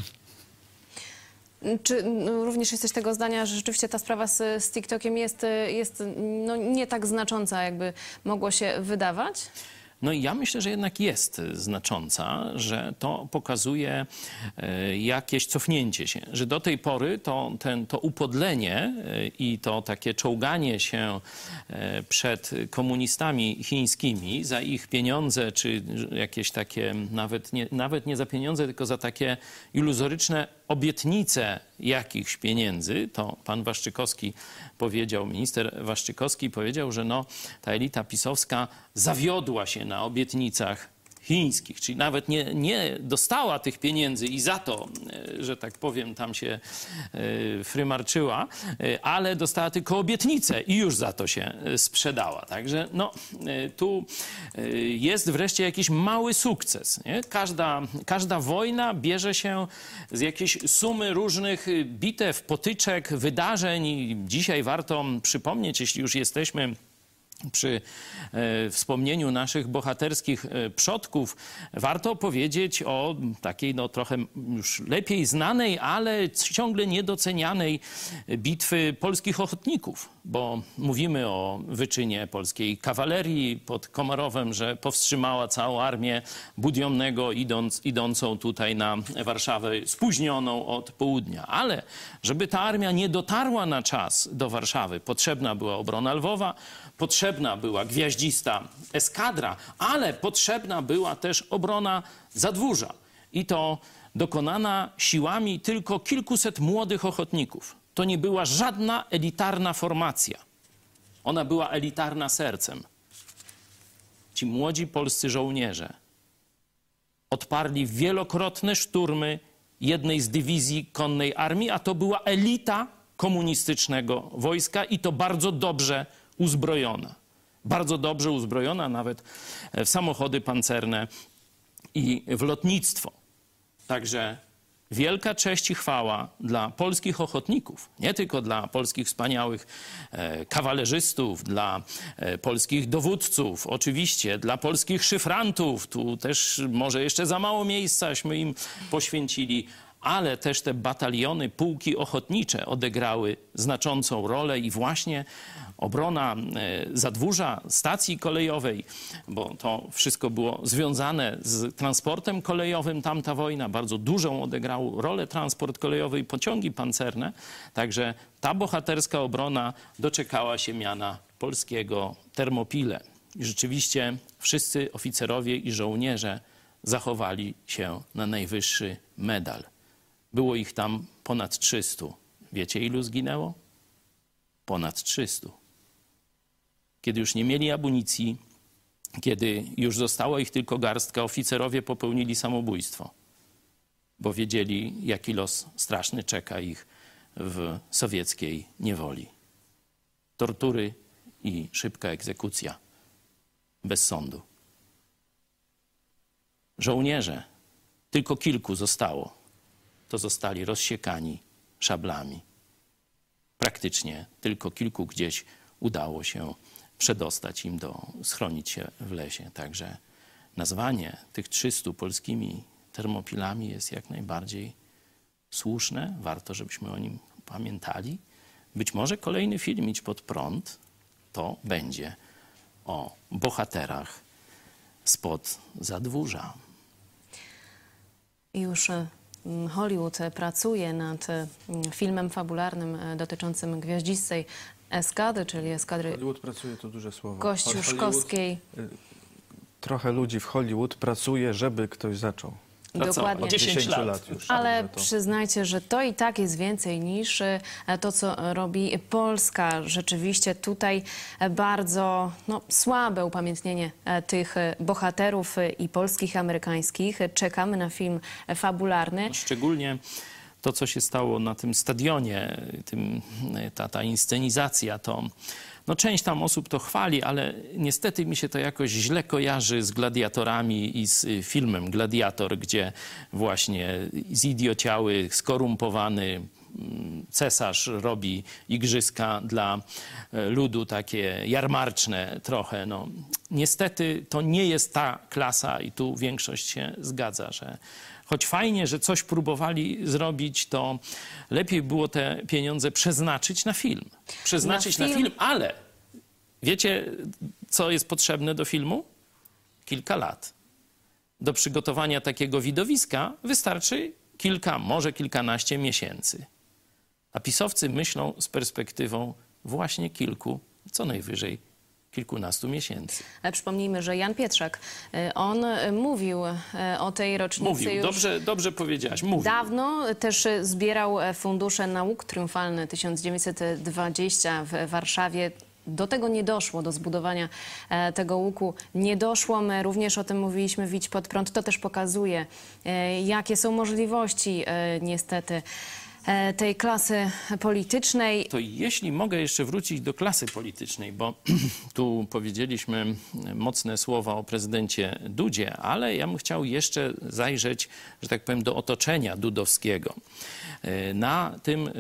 Czy również jesteś tego zdania, że rzeczywiście ta sprawa z TikTokiem jest no, nie tak znacząca, jakby mogło się wydawać? No i ja myślę, że jednak jest znacząca, że to pokazuje jakieś cofnięcie się, że do tej pory to upodlenie i to takie czołganie się przed komunistami chińskimi za ich pieniądze, czy jakieś takie nawet nie za pieniądze, tylko za takie iluzoryczne obietnice jakichś pieniędzy, to pan Waszczykowski powiedział, minister Waszczykowski powiedział, że no, ta elita pisowska zawiodła się na obietnicach chińskich, czyli nawet nie dostała tych pieniędzy i za to, że tak powiem, tam się frymarczyła, ale dostała tylko obietnicę i już za to się sprzedała. Także no, tu jest wreszcie jakiś mały sukces. Nie? Każda wojna bierze się z jakiejś sumy różnych bitew, potyczek, wydarzeń i dzisiaj warto przypomnieć, jeśli już jesteśmy przy wspomnieniu naszych bohaterskich przodków, warto powiedzieć o takiej no, trochę już lepiej znanej, ale ciągle niedocenianej bitwy polskich ochotników, bo mówimy o wyczynie polskiej kawalerii pod Komorowem, że powstrzymała całą armię Budiomnego idącą tutaj na Warszawę, spóźnioną od południa. Ale żeby ta armia nie dotarła na czas do Warszawy, potrzebna była obrona Lwowa, potrzebna była gwiaździsta eskadra, ale potrzebna była też obrona Zadwórza. I to dokonana siłami tylko kilkuset młodych ochotników. To nie była żadna elitarna formacja. Ona była elitarna sercem. Ci młodzi polscy żołnierze odparli wielokrotne szturmy jednej z dywizji konnej armii, a to była elita komunistycznego wojska i to bardzo dobrze uzbrojona. Bardzo dobrze uzbrojona nawet w samochody pancerne i w lotnictwo. Także wielka cześć i chwała dla polskich ochotników, nie tylko dla polskich wspaniałych kawalerzystów, dla polskich dowódców, oczywiście, dla polskich szyfrantów. Tu też może jeszcze za mało miejscaśmy im poświęcili, ale też te bataliony, pułki ochotnicze odegrały znaczącą rolę i właśnie obrona Zadwórza, stacji kolejowej, bo to wszystko było związane z transportem kolejowym, tamta wojna, bardzo dużą odegrał rolę transport kolejowy i pociągi pancerne, także ta bohaterska obrona doczekała się miana polskiego Termopile. I rzeczywiście wszyscy oficerowie i żołnierze zachowali się na najwyższy medal. Było ich tam ponad 300. Wiecie, ilu zginęło? Ponad 300. Kiedy już nie mieli amunicji, kiedy już została ich tylko garstka, oficerowie popełnili samobójstwo, bo wiedzieli, jaki los straszny czeka ich w sowieckiej niewoli. Tortury i szybka egzekucja bez sądu. Żołnierze, tylko kilku zostało, to zostali rozsiekani szablami. Praktycznie tylko kilku gdzieś udało się przedostać im schronić się w lesie. Także nazwanie tych 300 polskimi Termopilami jest jak najbardziej słuszne. Warto, żebyśmy o nim pamiętali. Być może kolejny film Idź pod prąd to będzie o bohaterach spod Zadwórza. Już Hollywood pracuje nad filmem fabularnym dotyczącym gwiaździstej eskady, czyli eskadry Hollywood pracuje, to duże słowo. kościuszkowskiej. Trochę ludzi w Hollywood pracuje, żeby ktoś zaczął. Dokładnie. 10 lat. już. Ale Także to- przyznajcie, że to i tak jest więcej niż to, co robi Polska. Rzeczywiście tutaj bardzo słabe upamiętnienie tych bohaterów i polskich, i amerykańskich. Czekamy na film fabularny. Szczególnie to, co się stało na tym stadionie, ta inscenizacja, to część tam osób to chwali, ale niestety mi się to jakoś źle kojarzy z Gladiatorami i z filmem Gladiator, gdzie właśnie zidiociały, skorumpowany cesarz robi igrzyska dla ludu takie jarmarczne trochę. Niestety to nie jest ta klasa i tu większość się zgadza, że choć fajnie, że coś próbowali zrobić, to lepiej było te pieniądze przeznaczyć na film. Na film, ale wiecie, co jest potrzebne do filmu? Kilka lat. Do przygotowania takiego widowiska wystarczy kilka, może kilkanaście miesięcy. A pisowcy myślą z perspektywą właśnie kilku, co najwyżej kilkunastu miesięcy. Przypomnijmy, że Jan Pietrzak, on mówił o tej rocznicy Mówił, już dobrze powiedziałaś, mówił. dawno. Też zbierał fundusze na Łuk Triumfalny 1920 w Warszawie. Do tego nie doszło, do zbudowania tego łuku nie doszło. My również o tym mówiliśmy w Idź pod prąd. To też pokazuje, jakie są możliwości niestety tej klasy politycznej. To jeśli mogę jeszcze wrócić do klasy politycznej, bo tu powiedzieliśmy mocne słowa o prezydencie Dudzie, ale ja bym chciał jeszcze zajrzeć, że tak powiem, do otoczenia dudowskiego. Na tym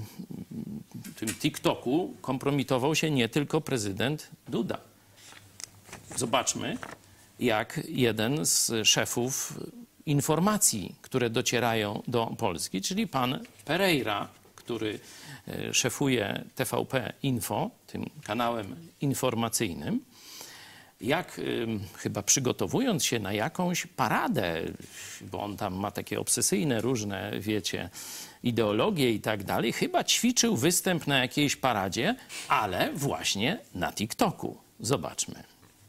TikToku kompromitował się nie tylko prezydent Duda. Zobaczmy, jak jeden z szefów informacji, które docierają do Polski, czyli pan Pereira, który szefuje TVP Info, tym kanałem informacyjnym, jak chyba przygotowując się na jakąś paradę, bo on tam ma takie obsesyjne różne, wiecie, ideologie i tak dalej, chyba ćwiczył występ na jakiejś paradzie, ale właśnie na TikToku. Zobaczmy.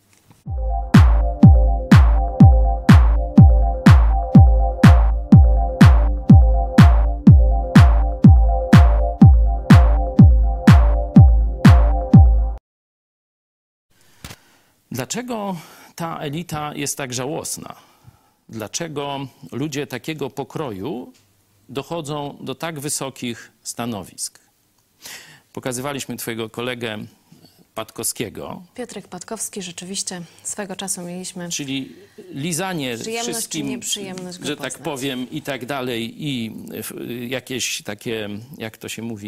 Dlaczego ta elita jest tak żałosna? Dlaczego ludzie takiego pokroju dochodzą do tak wysokich stanowisk? Pokazywaliśmy twojego kolegę Patkowskiego. Piotrek Patkowski, rzeczywiście swego czasu mieliśmy Czyli lizanie przyjemność wszystkim, czy nieprzyjemność go że poznać. tak powiem, i tak dalej, i jakieś takie, jak to się mówi,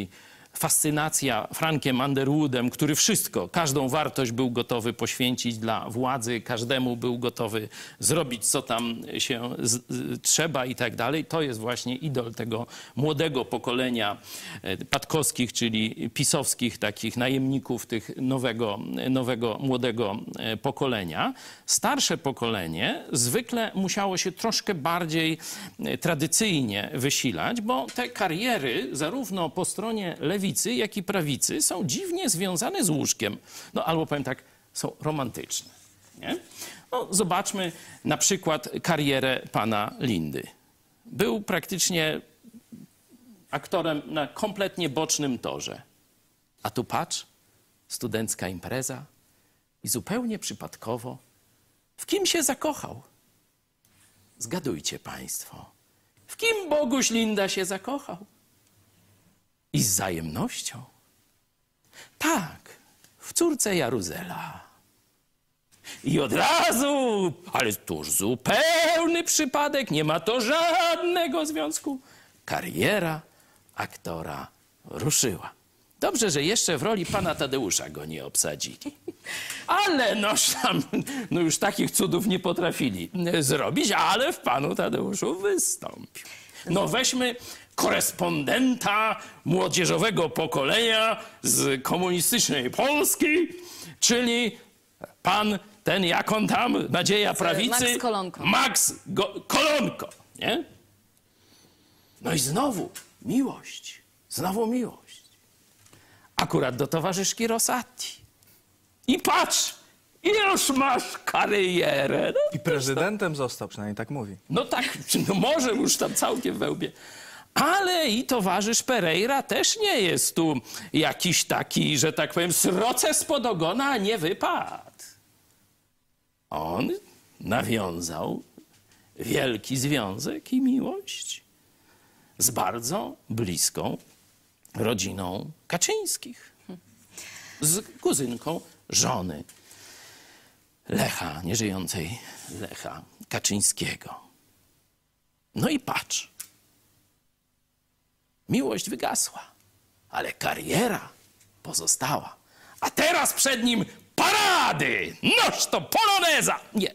fascynacja Frankiem Underwoodem, który wszystko, każdą wartość był gotowy poświęcić dla władzy, każdemu był gotowy zrobić, co tam się trzeba i tak dalej. To jest właśnie idol tego młodego pokolenia Patkowskich, czyli pisowskich takich najemników tych nowego młodego pokolenia. Starsze pokolenie zwykle musiało się troszkę bardziej tradycyjnie wysilać, bo te kariery zarówno po stronie lewicy, jak i prawicy są dziwnie związane z łóżkiem. No albo powiem tak, są romantyczne. Nie? No, zobaczmy na przykład karierę pana Lindy. Był praktycznie aktorem na kompletnie bocznym torze. A tu patrz, studencka impreza i zupełnie przypadkowo w kim się zakochał? Zgadujcie państwo. W kim Boguś Linda się zakochał? I z wzajemnością. Tak, w córce Jaruzela. I od razu, ale tuż zupełny przypadek, nie ma to żadnego związku. Kariera aktora ruszyła. Dobrze, że jeszcze w roli pana Tadeusza go nie obsadzili. Ale no już takich cudów nie potrafili zrobić, ale w panu Tadeuszu wystąpił. No weźmy korespondenta młodzieżowego pokolenia z komunistycznej Polski, czyli pan ten, jak on tam, nadzieja prawicy. Max Kolonko. Kolonko, nie? No i znowu miłość. Akurat do towarzyszki Rosati. I patrz, już masz karierę. No, I prezydentem został, przynajmniej tak mówi. no tak, no może już tam całkiem we łbie. Ale i towarzysz Pereira też nie jest tu jakiś taki, że tak powiem, sroce spod ogona, a nie wypadł. On nawiązał wielki związek i miłość z bardzo bliską rodziną Kaczyńskich. Z kuzynką żony Lecha, nieżyjącej Lecha Kaczyńskiego. No i patrz. Miłość wygasła, ale kariera pozostała. A teraz przed nim parady! Noż to poloneza! Nie.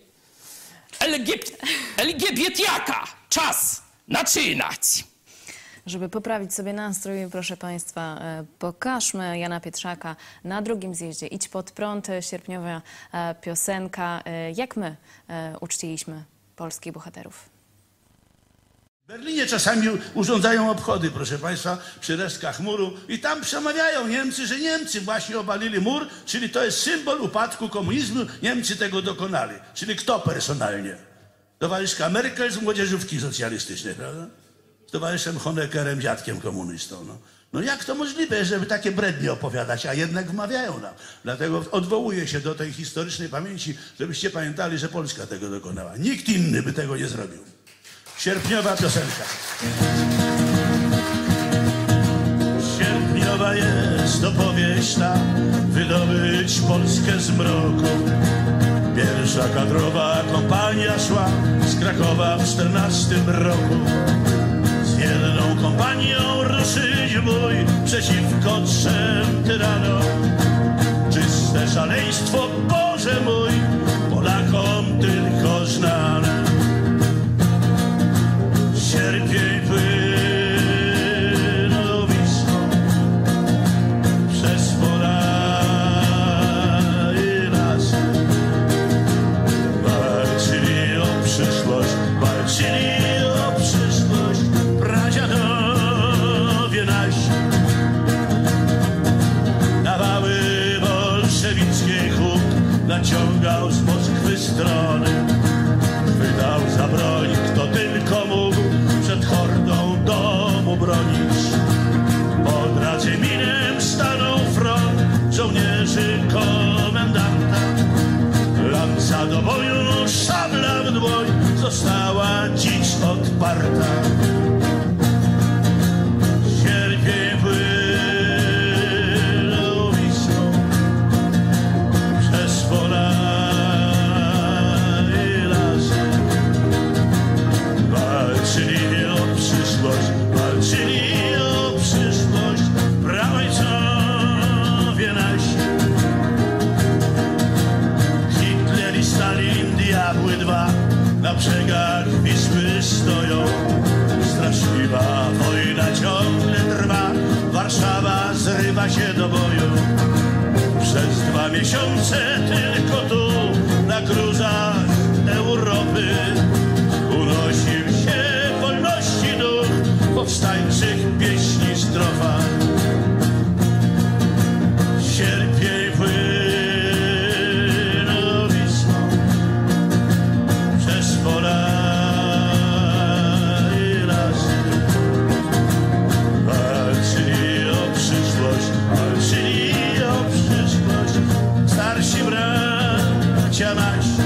LGBT-jaka! Czas naczynać! Żeby poprawić sobie nastrój, proszę Państwa, pokażmy Jana Pietrzaka na drugim zjeździe. Idź pod prąd, sierpniowa piosenka. Jak my uczciliśmy polskich bohaterów? W Berlinie czasami urządzają obchody, proszę Państwa, przy resztkach muru i tam przemawiają Niemcy, że Niemcy właśnie obalili mur, czyli to jest symbol upadku komunizmu. Niemcy tego dokonali. Czyli kto personalnie? Towarzyszka Merkel z młodzieżówki socjalistycznej, prawda? Z towarzyszem Honeckerem, dziadkiem komunistą. No jak to możliwe, żeby takie brednie opowiadać, a jednak wmawiają nam. Dlatego odwołuję się do tej historycznej pamięci, żebyście pamiętali, że Polska tego dokonała. Nikt inny by tego nie zrobił. Sierpniowa piosenka. Sierpniowa jest opowieść ta, wydobyć Polskę z mroku. Pierwsza kadrowa kompania szła z Krakowa w 14 roku. Z jedną kompanią ruszyć bój przeciwko 3 tyranom. Czyste szaleństwo, Boże mój, Polakom tylko znane. Sierpień płynął Wisłą przez pola i lasy. Walczyli o przyszłość, pradziadowie nasi. Dawały bolszewickie huk, naciągał z Moskwy strony. Wydał za broń, kto tylko mógł przed hordą domu bronić. Pod Radzyminem stanął front żołnierzy komendanta. Lanca do boju, szabla w dłoń, została dziś odparta. Sierpień płynął Wisłą przez pola i lasy. Walczyli o przyszłość, Prawa i tysiące tylko tu na gruzach Europy unosił się wolności duch powstańczych pieśni strofa. Sierpień płynął Wisłą przez pola i lasy. Walczyli o przyszłość, walczyli o przyszłość starsi bracia nasi.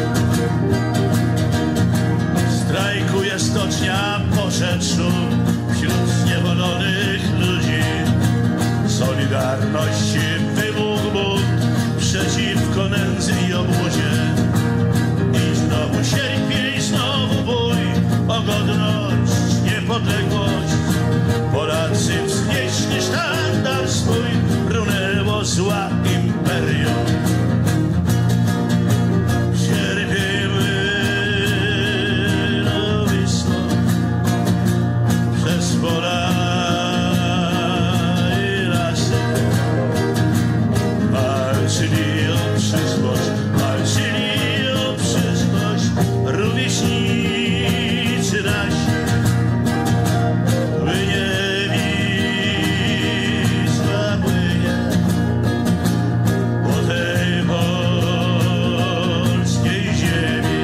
Strajkuje stocznia porzeczu wśród zniewolonych ludzi. Solidarności wybuchł bunt przeciwko nędzy i obłudzie. I znowu sierpień, znowu bój o godność, niepodległość. Polacy wznieśli sztandar swój, runęło zła imperium. Sierpień płynął Wisłą przez pola i lasy. Walczyli o przyszłość, walczyli o przyszłość rówieśnicy nasi. Płynie Wisła, płynie po tej polskiej ziemi.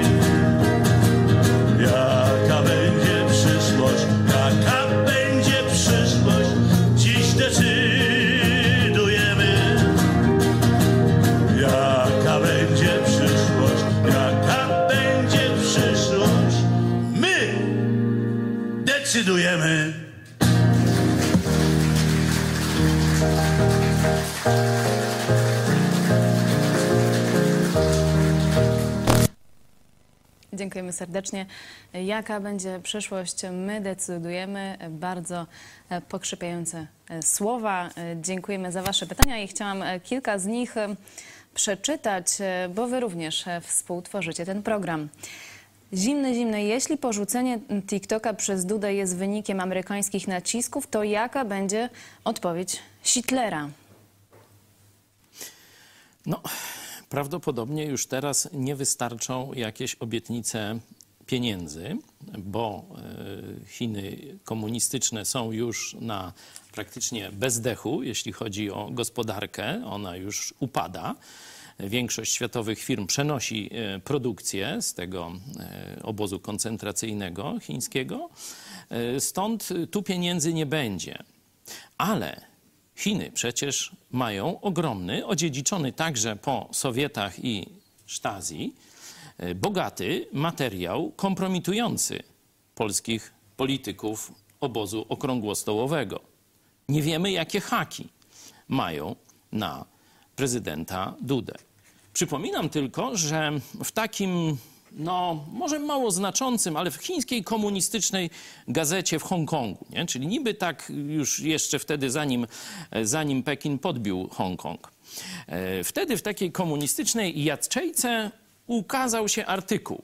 Jaka będzie przyszłość, jaka będzie przyszłość, dziś decydujemy. Jaka będzie przyszłość, jaka będzie przyszłość, my decydujemy. Dziękujemy serdecznie. Jaka będzie przyszłość? My decydujemy. Bardzo pokrzepiające słowa. Dziękujemy za Wasze pytania i chciałam kilka z nich przeczytać, bo Wy również współtworzycie ten program. Zimny, jeśli porzucenie TikToka przez Dudę jest wynikiem amerykańskich nacisków, to jaka będzie odpowiedź Hitlera? No, prawdopodobnie już teraz nie wystarczą jakieś obietnice pieniędzy, bo Chiny komunistyczne są już na praktycznie bezdechu, jeśli chodzi o gospodarkę. Ona już upada. Większość światowych firm przenosi produkcję z tego obozu koncentracyjnego chińskiego. Stąd tu pieniędzy nie będzie. Ale Chiny przecież mają ogromny, odziedziczony także po Sowietach i Stasi, bogaty materiał kompromitujący polskich polityków obozu okrągłostołowego. Nie wiemy, jakie haki mają na prezydenta Dudę. Przypominam tylko, że w takim, no może mało znaczącym, ale w chińskiej komunistycznej gazecie w Hongkongu, nie? Czyli niby tak już jeszcze wtedy, zanim Pekin podbił Hongkong. Wtedy w takiej komunistycznej jadczejce ukazał się artykuł.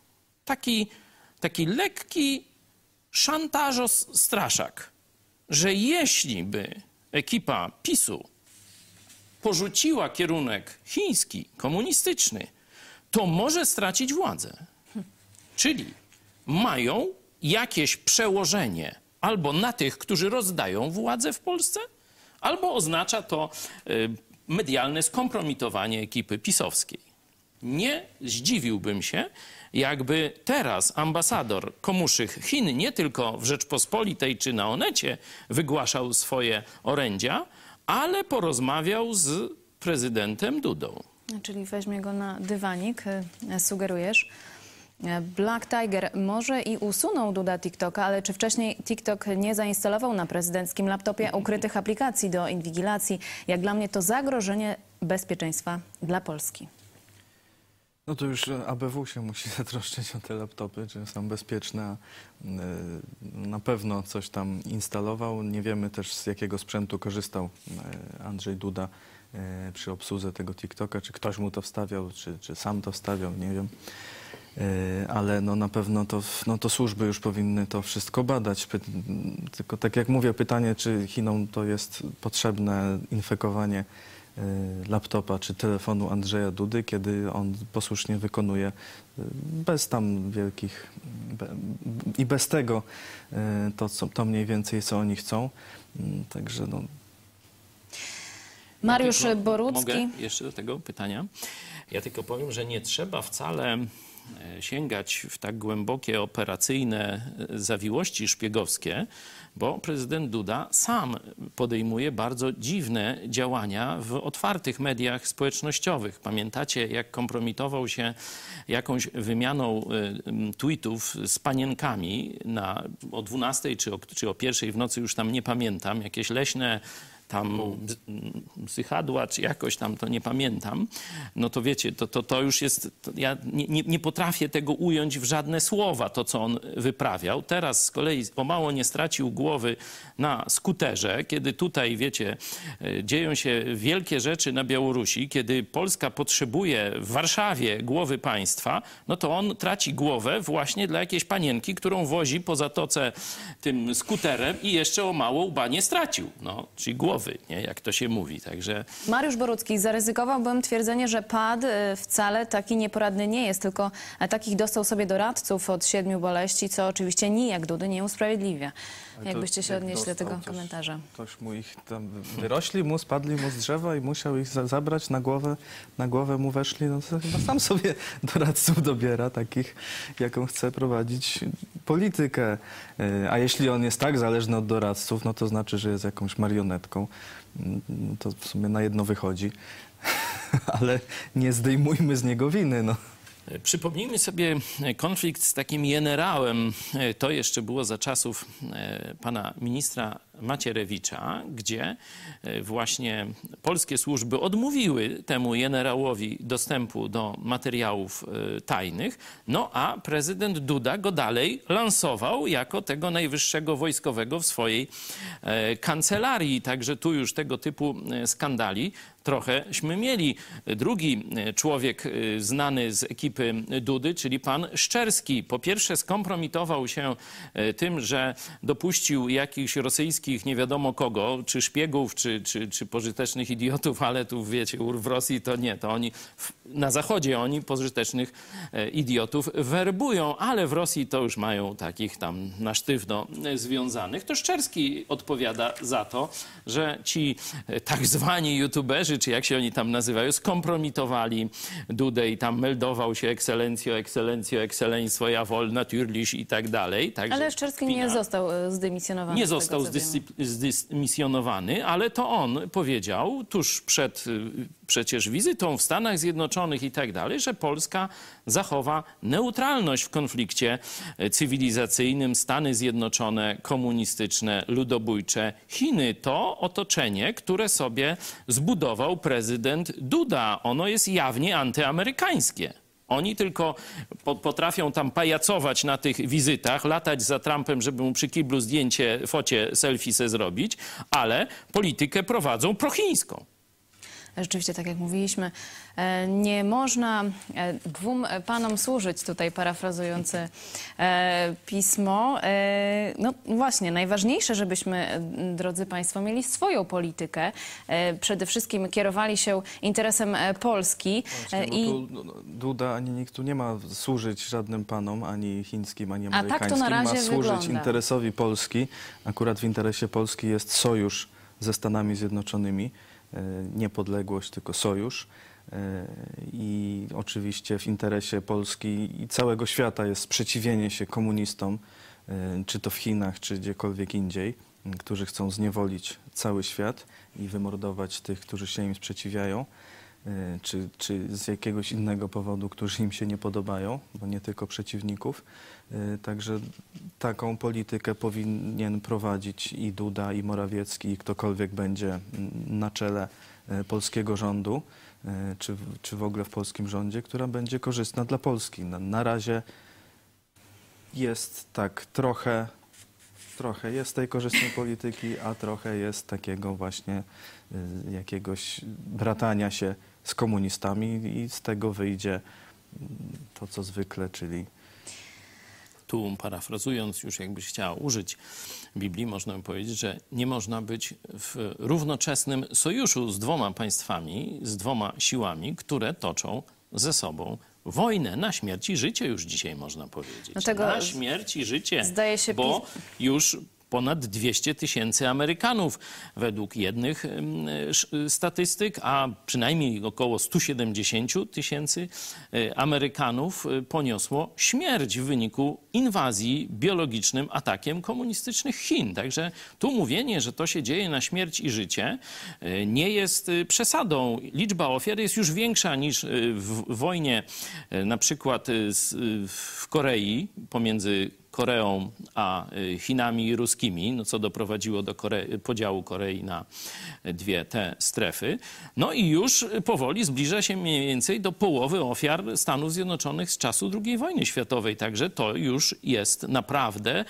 Taki lekki szantażo-straszak, że jeśli by ekipa PiS-u porzuciła kierunek chiński, komunistyczny, to może stracić władzę. Czyli mają jakieś przełożenie albo na tych, którzy rozdają władzę w Polsce, albo oznacza to medialne skompromitowanie ekipy pisowskiej. Nie zdziwiłbym się, jakby teraz ambasador komuszych Chin nie tylko w Rzeczpospolitej czy na Onecie wygłaszał swoje orędzia, ale porozmawiał z prezydentem Dudą. Czyli weźmie go na dywanik, sugerujesz. Black Tiger może i usunął Duda TikToka, ale czy wcześniej TikTok nie zainstalował na prezydenckim laptopie ukrytych aplikacji do inwigilacji? Jak dla mnie to zagrożenie bezpieczeństwa dla Polski. No to już ABW się musi zatroszczyć o te laptopy, czy są bezpieczne. Na pewno coś tam instalował. Nie wiemy też, z jakiego sprzętu korzystał Andrzej Duda przy obsłudze tego TikToka. Czy ktoś mu to wstawiał, czy sam to wstawiał, nie wiem. Ale no na pewno to służby już powinny to wszystko badać. Tylko tak jak mówię, pytanie, czy Chinom to jest potrzebne infekowanie laptopa czy telefonu Andrzeja Dudy, kiedy on posłusznie wykonuje bez tam wielkich i bez tego to mniej więcej co oni chcą. Także no. Mariusz Tylko Borucki. Mogę jeszcze do tego pytania? Ja tylko powiem, że nie trzeba wcale sięgać w tak głębokie operacyjne zawiłości szpiegowskie, bo prezydent Duda sam podejmuje bardzo dziwne działania w otwartych mediach społecznościowych. Pamiętacie, jak kompromitował się jakąś wymianą tweetów z panienkami o 12 czy o 1 w nocy, już tam nie pamiętam, jakieś leśne tam psychadła, czy jakoś tam, to nie pamiętam, no to wiecie, to już jest, ja nie potrafię tego ująć w żadne słowa, to co on wyprawiał. Teraz z kolei o mało nie stracił głowy na skuterze, kiedy tutaj, wiecie, dzieją się wielkie rzeczy na Białorusi, kiedy Polska potrzebuje w Warszawie głowy państwa, no to on traci głowę właśnie dla jakiejś panienki, którą wozi po zatoce tym skuterem i jeszcze o mało łba nie stracił, no, czyli głowy. Nie? Jak to się mówi, także... Mariusz Borucki, zaryzykowałbym twierdzenie, że PAD wcale taki nieporadny nie jest, tylko takich dostał sobie doradców od 7 boleści, co oczywiście nijak Dudy nie usprawiedliwia. Jakbyście się odnieśli do tego komentarza. Ktoś mu ich tam wyrośli mu, spadli mu z drzewa i musiał ich zabrać na głowę mu weszli, no to chyba sam sobie doradców dobiera, takich, jaką chce prowadzić politykę. A jeśli on jest tak zależny od doradców, no to znaczy, że jest jakąś marionetką. To w sumie na jedno wychodzi. Ale nie zdejmujmy z niego winy, no. Przypomnijmy sobie konflikt z takim generałem. To jeszcze było za czasów pana ministra Macierewicza, gdzie właśnie polskie służby odmówiły temu generałowi dostępu do materiałów tajnych, no a prezydent Duda go dalej lansował jako tego najwyższego wojskowego w swojej kancelarii. Także tu już tego typu skandali trochęśmy mieli. Drugi człowiek znany z ekipy Dudy, czyli pan Szczerski, po pierwsze skompromitował się tym, że dopuścił jakichś rosyjskich nie wiadomo kogo, czy szpiegów, czy pożytecznych idiotów, ale tu wiecie, w Rosji to nie, to oni na Zachodzie oni pożytecznych idiotów werbują, ale w Rosji to już mają takich tam na sztywno związanych. To Szczerski odpowiada za to, że ci tak zwani youtuberzy, czy jak się oni tam nazywają, skompromitowali Dudę i tam meldował się ekscelencjo, eksceleństwo, jawohl, natürlich i tak dalej. Także ale Szczerski nie został zdymisjonowany. Nie został zdymisjonowany, ale to on powiedział tuż przed przecież wizytą w Stanach Zjednoczonych i tak dalej, że Polska zachowa neutralność w konflikcie cywilizacyjnym. Stany Zjednoczone, komunistyczne, ludobójcze, Chiny to otoczenie, które sobie zbudował prezydent Duda. Ono jest jawnie antyamerykańskie. Oni tylko potrafią tam pajacować na tych wizytach, latać za Trumpem, żeby mu przy kiblu zdjęcie, focie, selfie se zrobić, ale politykę prowadzą prochińską. Rzeczywiście, tak jak mówiliśmy, nie można dwóm panom służyć, tutaj parafrazując pismo. No właśnie, najważniejsze, żebyśmy, drodzy państwo, mieli swoją politykę. Przede wszystkim kierowali się interesem Polski. Tu Duda ani nikt tu nie ma służyć żadnym panom, ani chińskim, ani tak to amerykańskim. na razie ma służyć wygląda. interesowi Polski. Akurat w interesie Polski jest sojusz ze Stanami Zjednoczonymi. Niepodległość, tylko sojusz. I oczywiście w interesie Polski i całego świata jest sprzeciwienie się komunistom, czy to w Chinach, czy gdziekolwiek indziej, którzy chcą zniewolić cały świat i wymordować tych, którzy się im sprzeciwiają, czy z jakiegoś innego powodu, którzy im się nie podobają, bo nie tylko przeciwników. Także taką politykę powinien prowadzić i Duda, i Morawiecki, i ktokolwiek będzie na czele polskiego rządu, czy w ogóle w polskim rządzie, która będzie korzystna dla Polski. Na razie jest tak trochę jest tej korzystnej polityki, a trochę jest takiego właśnie jakiegoś bratania się z komunistami i z tego wyjdzie to, co zwykle, czyli Tu parafrazując, już jakbyś chciała użyć Biblii, można by powiedzieć, że nie można być w równoczesnym sojuszu z dwoma państwami, z dwoma siłami, które toczą ze sobą wojnę na śmierć i życie już dzisiaj można powiedzieć. Na śmierć i życie, zdaje się, bo już ponad 200 000 Amerykanów według jednych statystyk, a przynajmniej około 170 000 Amerykanów poniosło śmierć w wyniku inwazji biologicznym atakiem komunistycznych Chin. Także tu mówienie, że to się dzieje na śmierć i życie, nie jest przesadą. Liczba ofiar jest już większa niż w wojnie na przykład w Korei pomiędzy Koreą a Chinami ruskimi, no co doprowadziło do podziału Korei na dwie te strefy. No i już powoli zbliża się mniej więcej do połowy ofiar Stanów Zjednoczonych z czasu II wojny światowej. Także to już jest naprawdę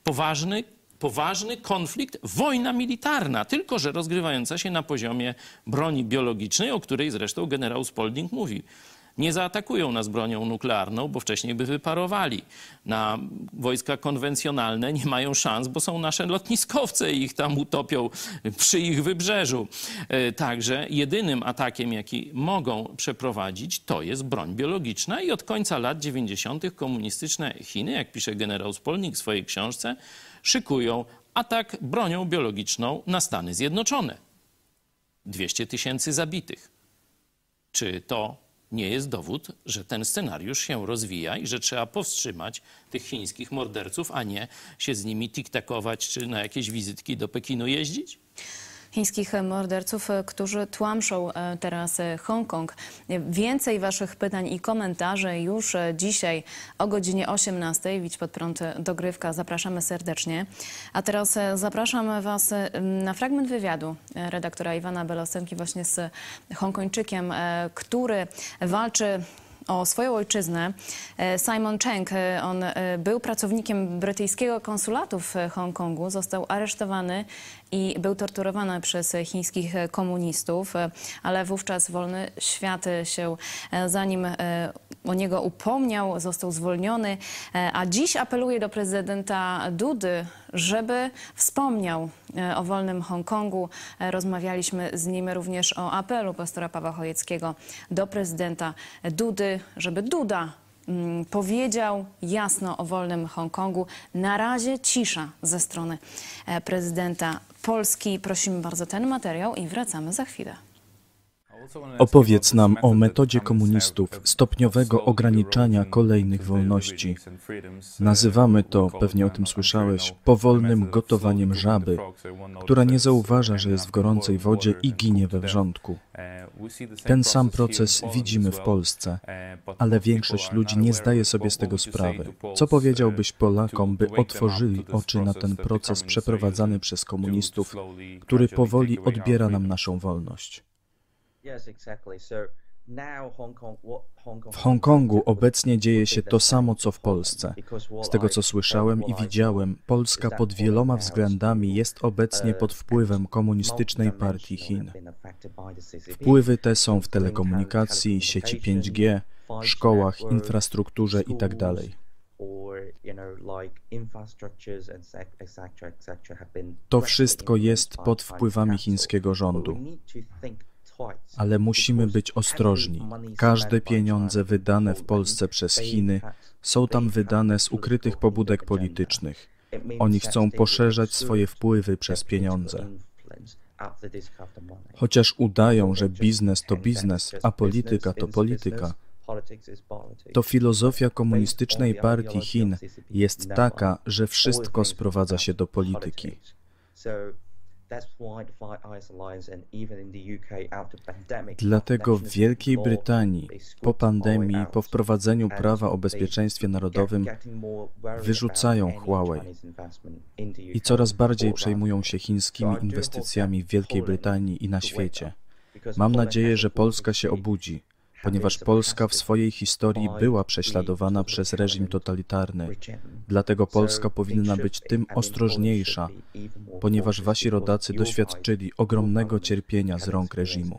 poważny konflikt, wojna militarna, tylko że rozgrywająca się na poziomie broni biologicznej, o której zresztą generał Spalding mówi. Nie zaatakują nas bronią nuklearną, bo wcześniej by wyparowali. Na wojska konwencjonalne nie mają szans, bo są nasze lotniskowce i ich tam utopią przy ich wybrzeżu. Także jedynym atakiem, jaki mogą przeprowadzić, to jest broń biologiczna i od końca lat 90. komunistyczne Chiny, jak pisze generał Spalding w swojej książce, szykują atak bronią biologiczną na Stany Zjednoczone. 200 000 zabitych. Czy to nie jest dowód, że ten scenariusz się rozwija i że trzeba powstrzymać tych chińskich morderców, a nie się z nimi tiktakować czy na jakieś wizytki do Pekinu jeździć? Chińskich morderców, którzy tłamszą teraz Hongkong. Więcej waszych pytań i komentarzy już dzisiaj o godzinie 18. Widź pod prąd dogrywka. Zapraszamy serdecznie. A teraz zapraszam was na fragment wywiadu redaktora Iwana Belosenki właśnie z Hongkończykiem, który walczy o swoją ojczyznę. Simon Cheng, on był pracownikiem brytyjskiego konsulatu w Hongkongu, został aresztowany i był torturowany przez chińskich komunistów, ale wówczas wolny świat się za nim o niego upomniał, został zwolniony, a dziś apeluje do prezydenta Dudy, żeby wspomniał o wolnym Hongkongu. Rozmawialiśmy z nim również o apelu pastora Pawła Chojeckiego do prezydenta Dudy, żeby Duda powiedział jasno o wolnym Hongkongu. Na razie cisza ze strony prezydenta Polski. Prosimy bardzo ten materiał i wracamy za chwilę. Opowiedz nam o metodzie komunistów stopniowego ograniczania kolejnych wolności. Nazywamy to, pewnie o tym słyszałeś, powolnym gotowaniem żaby, która nie zauważa, że jest w gorącej wodzie i ginie we wrzątku. Ten sam proces widzimy w Polsce, ale większość ludzi nie zdaje sobie z tego sprawy. Co powiedziałbyś Polakom, by otworzyli oczy na ten proces przeprowadzany przez komunistów, który powoli odbiera nam naszą wolność? W Hongkongu obecnie dzieje się to samo, co w Polsce. Z tego, co słyszałem i widziałem, Polska pod wieloma względami jest obecnie pod wpływem komunistycznej partii Chin. Wpływy te są w telekomunikacji, sieci 5G, szkołach, infrastrukturze itd. To wszystko jest pod wpływami chińskiego rządu. Ale musimy być ostrożni. Każde pieniądze wydane w Polsce przez Chiny są tam wydane z ukrytych pobudek politycznych. Oni chcą poszerzać swoje wpływy przez pieniądze. Chociaż udają, że biznes to biznes, a polityka to polityka, to filozofia komunistycznej partii Chin jest taka, że wszystko sprowadza się do polityki. Dlatego w Wielkiej Brytanii po pandemii, po wprowadzeniu prawa o bezpieczeństwie narodowym wyrzucają Huawei i coraz bardziej przejmują się chińskimi inwestycjami w Wielkiej Brytanii i na świecie. Mam nadzieję, że Polska się obudzi, ponieważ Polska w swojej historii była prześladowana przez reżim totalitarny. Dlatego Polska powinna być tym ostrożniejsza, ponieważ wasi rodacy doświadczyli ogromnego cierpienia z rąk reżimu.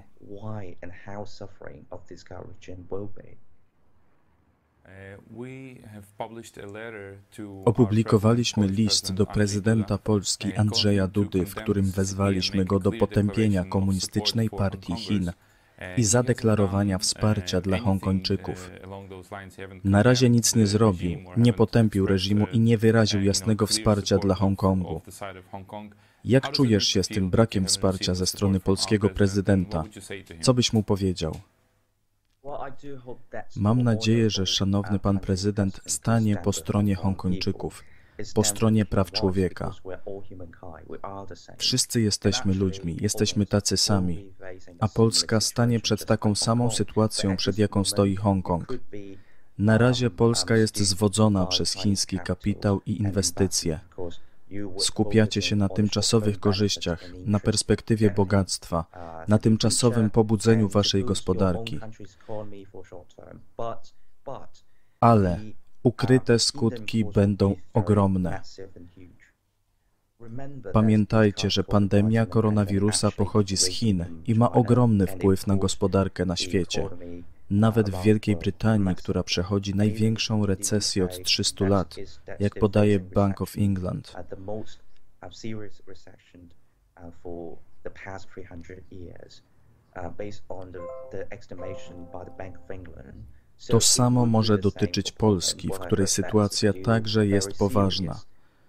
Opublikowaliśmy list do prezydenta Polski Andrzeja Dudy, w którym wezwaliśmy go do potępienia komunistycznej partii Chin i zadeklarowania wsparcia dla Hongkończyków. Na razie nic nie zrobił, nie potępił reżimu i nie wyraził jasnego wsparcia dla Hongkongu. Jak czujesz się z tym brakiem wsparcia ze strony polskiego prezydenta? Co byś mu powiedział? Mam nadzieję, że szanowny pan prezydent stanie po stronie Hongkończyków, po stronie praw człowieka. Wszyscy jesteśmy ludźmi, jesteśmy tacy sami, a Polska stanie przed taką samą sytuacją, przed jaką stoi Hongkong. Na razie Polska jest zwodzona przez chiński kapitał i inwestycje. Skupiacie się na tymczasowych korzyściach, na perspektywie bogactwa, na tymczasowym pobudzeniu waszej gospodarki. Ale ukryte skutki będą ogromne. Pamiętajcie, że pandemia koronawirusa pochodzi z Chin i ma ogromny wpływ na gospodarkę na świecie. Nawet w Wielkiej Brytanii, która przechodzi największą recesję od 300 lat, jak podaje Bank of England. To samo może dotyczyć Polski, w której sytuacja także jest poważna.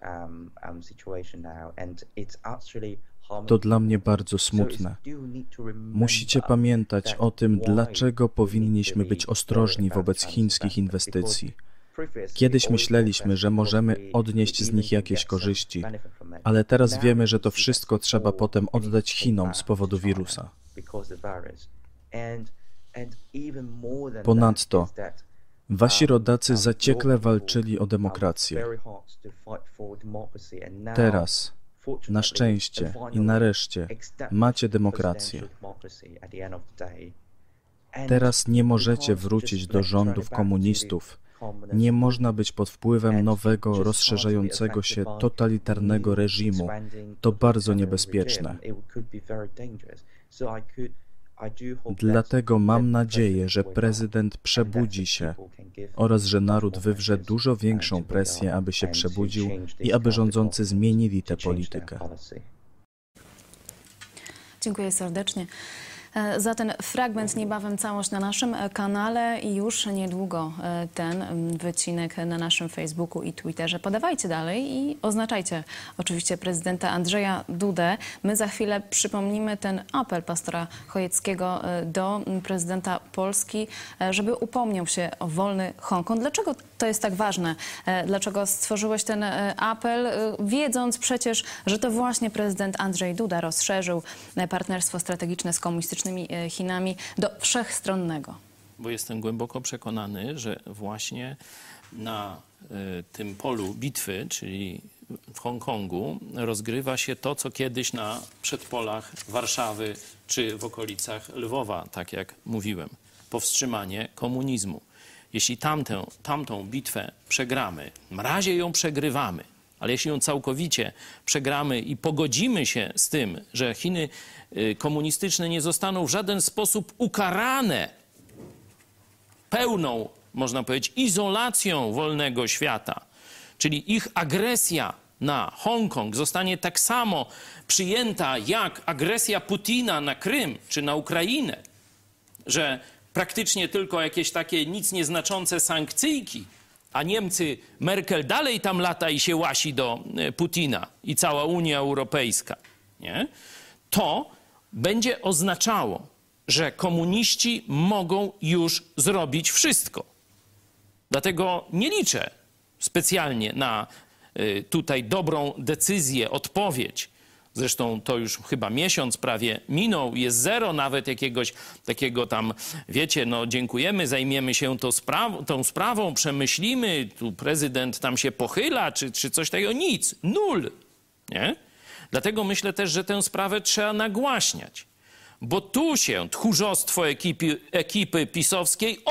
To dla mnie bardzo smutne. Musicie pamiętać o tym, dlaczego powinniśmy być ostrożni wobec chińskich inwestycji. Kiedyś myśleliśmy, że możemy odnieść z nich jakieś korzyści, ale teraz wiemy, że to wszystko trzeba potem oddać Chinom z powodu wirusa. Ponadto, wasi rodacy zaciekle walczyli o demokrację. Teraz, na szczęście i nareszcie, macie demokrację. Teraz nie możecie wrócić do rządów komunistów. Nie można być pod wpływem nowego, rozszerzającego się totalitarnego reżimu. To bardzo niebezpieczne. Dlatego mam nadzieję, że prezydent przebudzi się oraz że naród wywrze dużo większą presję, aby się przebudził i aby rządzący zmienili tę politykę. Dziękuję serdecznie. Za ten fragment niebawem całość na naszym kanale i już niedługo ten wycinek na naszym Facebooku i Twitterze. Podawajcie dalej i oznaczajcie oczywiście prezydenta Andrzeja Dudę. My za chwilę przypomnimy ten apel pastora Chojeckiego do prezydenta Polski, żeby upomniał się o wolny Hongkong. Dlaczego to jest tak ważne? Dlaczego stworzyłeś ten apel, wiedząc przecież, że to właśnie prezydent Andrzej Duda rozszerzył partnerstwo strategiczne z komunistycznymi Chinami do wszechstronnego? Bo jestem głęboko przekonany, że właśnie na tym polu bitwy, czyli w Hongkongu, rozgrywa się to, co kiedyś na przedpolach Warszawy czy w okolicach Lwowa, tak jak mówiłem. Powstrzymanie komunizmu. Jeśli tamtą bitwę przegramy, na razie ją przegrywamy, ale jeśli ją całkowicie przegramy i pogodzimy się z tym, że Chiny komunistyczne nie zostaną w żaden sposób ukarane pełną, można powiedzieć, izolacją wolnego świata, czyli ich agresja na Hongkong zostanie tak samo przyjęta jak agresja Putina na Krym czy na Ukrainę, że praktycznie tylko jakieś takie nic nieznaczące sankcyjki, a Niemcy, Merkel dalej tam lata i się łasi do Putina i cała Unia Europejska, nie? To będzie oznaczało, że komuniści mogą już zrobić wszystko. Dlatego nie liczę specjalnie na tutaj dobrą decyzję, odpowiedź. Zresztą to już chyba miesiąc prawie minął, jest zero nawet jakiegoś takiego tam, wiecie, no dziękujemy, zajmiemy się tą sprawą, przemyślimy, tu prezydent tam się pochyla, czy coś takiego, nic, nul, nie? Dlatego myślę też, że tę sprawę trzeba nagłaśniać, bo tu się tchórzostwo ekipy pisowskiej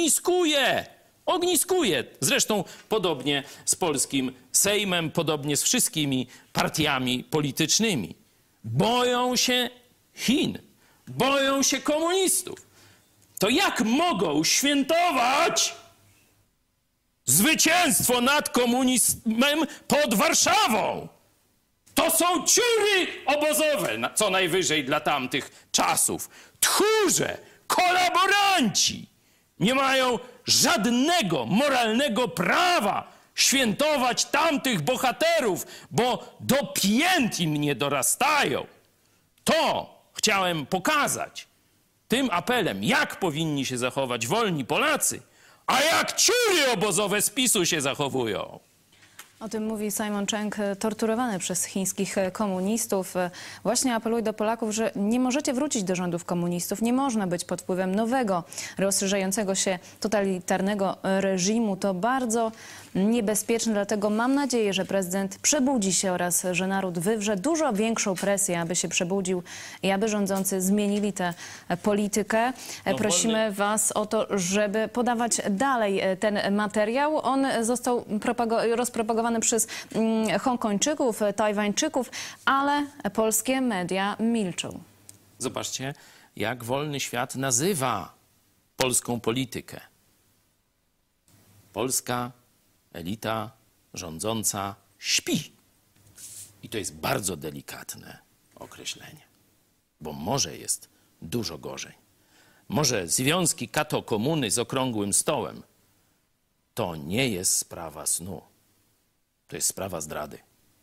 ogniskuje. Zresztą podobnie z polskim Sejmem, podobnie z wszystkimi partiami politycznymi. Boją się Chin, boją się komunistów. To jak mogą świętować Zwycięstwo nad komunizmem pod Warszawą. To są ciury obozowe, co najwyżej dla tamtych czasów. Tchórze, kolaboranci nie mają żadnego moralnego prawa świętować tamtych bohaterów, bo do pięt im nie dorastają. To chciałem pokazać tym apelem, jak powinni się zachować wolni Polacy, a jak ciury obozowe z PiS-u się zachowują. O tym mówi Simon Cheng, torturowany przez chińskich komunistów. Właśnie apeluje do Polaków, że nie możecie wrócić do rządów komunistów, nie można być pod wpływem nowego, rozszerzającego się totalitarnego reżimu. To bardzo niebezpieczne, dlatego mam nadzieję, że prezydent przebudzi się oraz że naród wywrze dużo większą presję, aby się przebudził i aby rządzący zmienili tę politykę. Prosimy was o to, żeby podawać dalej ten materiał. On został rozpropagowany przez Hongkończyków, Tajwańczyków, ale polskie media milczą. Zobaczcie, jak wolny świat nazywa polską politykę. Polska elita rządząca śpi. I to jest bardzo delikatne określenie, bo może jest dużo gorzej. Może związki kato-komuny z okrągłym stołem to nie jest sprawa snu. To jest sprawa zdrady.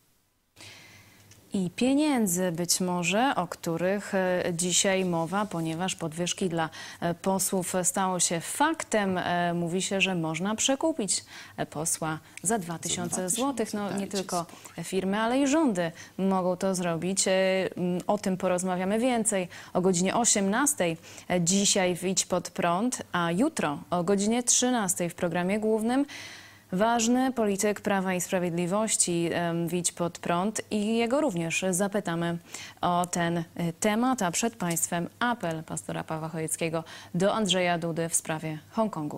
I pieniędzy być może, o których dzisiaj mowa, ponieważ podwyżki dla posłów stało się faktem. Mówi się, że można przekupić posła za 2000 zł. No nie tylko firmy, ale i rządy mogą to zrobić. O tym porozmawiamy więcej o godzinie 18. Dzisiaj w Idź Pod Prąd, a jutro o godzinie 13 w programie głównym ważny polityk Prawa i Sprawiedliwości Idź Pod Prąd i jego również zapytamy o ten temat, a przed państwem apel pastora Pawła Chojeckiego do Andrzeja Dudy w sprawie Hongkongu.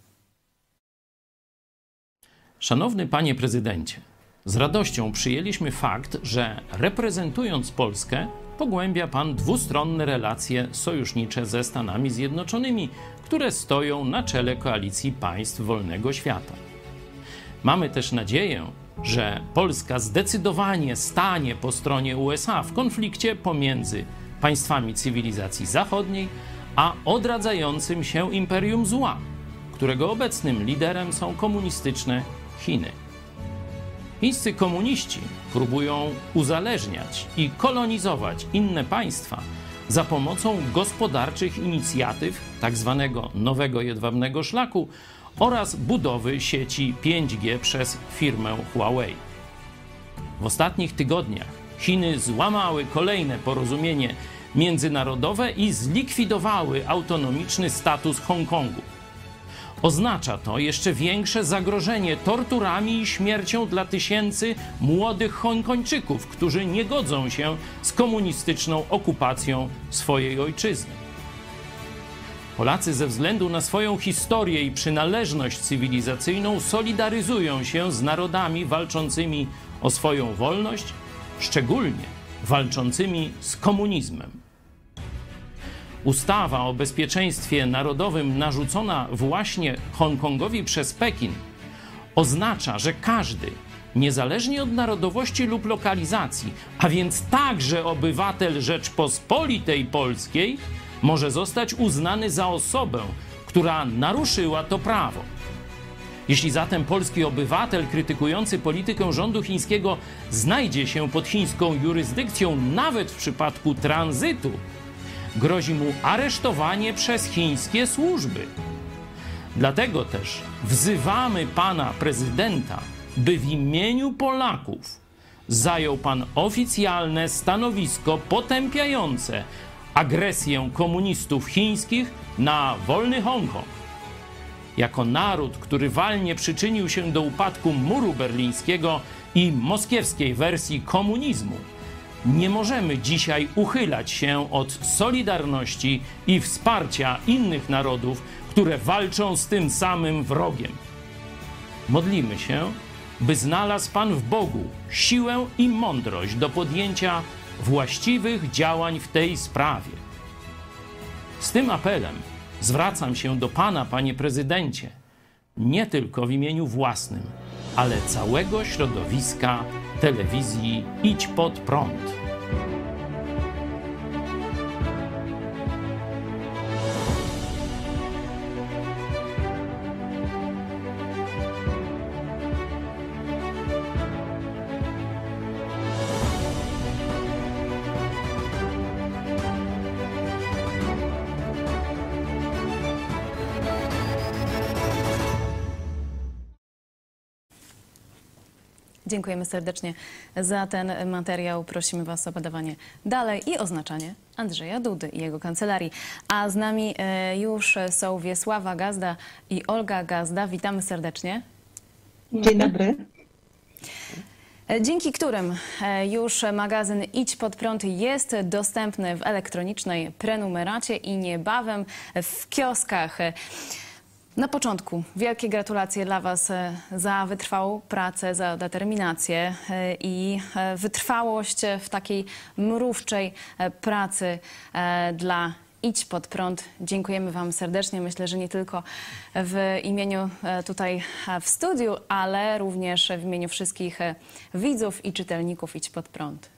Szanowny panie prezydencie, z radością przyjęliśmy fakt, że reprezentując Polskę pogłębia pan dwustronne relacje sojusznicze ze Stanami Zjednoczonymi, które stoją na czele koalicji państw wolnego świata. Mamy też nadzieję, że Polska zdecydowanie stanie po stronie USA w konflikcie pomiędzy państwami cywilizacji zachodniej a odradzającym się imperium zła, którego obecnym liderem są komunistyczne Chiny. Chińscy komuniści próbują uzależniać i kolonizować inne państwa za pomocą gospodarczych inicjatyw tzw. nowego jedwabnego szlaku oraz budowy sieci 5G przez firmę Huawei. W ostatnich tygodniach Chiny złamały kolejne porozumienie międzynarodowe i zlikwidowały autonomiczny status Hongkongu. Oznacza to jeszcze większe zagrożenie torturami i śmiercią dla tysięcy młodych Hongkończyków, którzy nie godzą się z komunistyczną okupacją swojej ojczyzny. Polacy ze względu na swoją historię i przynależność cywilizacyjną solidaryzują się z narodami walczącymi o swoją wolność, szczególnie walczącymi z komunizmem. Ustawa o bezpieczeństwie narodowym narzucona właśnie Hongkongowi przez Pekin oznacza, że każdy, niezależnie od narodowości lub lokalizacji, a więc także obywatel Rzeczpospolitej Polskiej, może zostać uznany za osobę, która naruszyła to prawo. Jeśli zatem polski obywatel krytykujący politykę rządu chińskiego znajdzie się pod chińską jurysdykcją nawet w przypadku tranzytu, grozi mu aresztowanie przez chińskie służby. Dlatego też wzywamy pana prezydenta, by w imieniu Polaków zajął pan oficjalne stanowisko potępiające agresję komunistów chińskich na wolny Hongkong. Jako naród, który walnie przyczynił się do upadku muru berlińskiego i moskiewskiej wersji komunizmu, nie możemy dzisiaj uchylać się od solidarności i wsparcia innych narodów, które walczą z tym samym wrogiem. Modlimy się, by znalazł Pan w Bogu siłę i mądrość do podjęcia właściwych działań w tej sprawie. Z tym apelem zwracam się do Pana, Panie Prezydencie, nie tylko w imieniu własnym, ale całego środowiska telewizji Idź Pod Prąd. Dziękujemy serdecznie za ten materiał. Prosimy Was o podawanie dalej i oznaczanie Andrzeja Dudy i jego kancelarii. A z nami już są Wiesława Gazda i Olga Gazda. Witamy serdecznie. Dzień dobry. Dzięki którym już magazyn Idź Pod Prąd jest dostępny w elektronicznej prenumeracie i niebawem w kioskach. Na początku wielkie gratulacje dla Was za wytrwałą pracę, za determinację i wytrwałość w takiej mrówczej pracy dla Idź Pod Prąd. Dziękujemy Wam serdecznie. Myślę, że nie tylko w imieniu tutaj w studiu, ale również w imieniu wszystkich widzów i czytelników Idź Pod Prąd.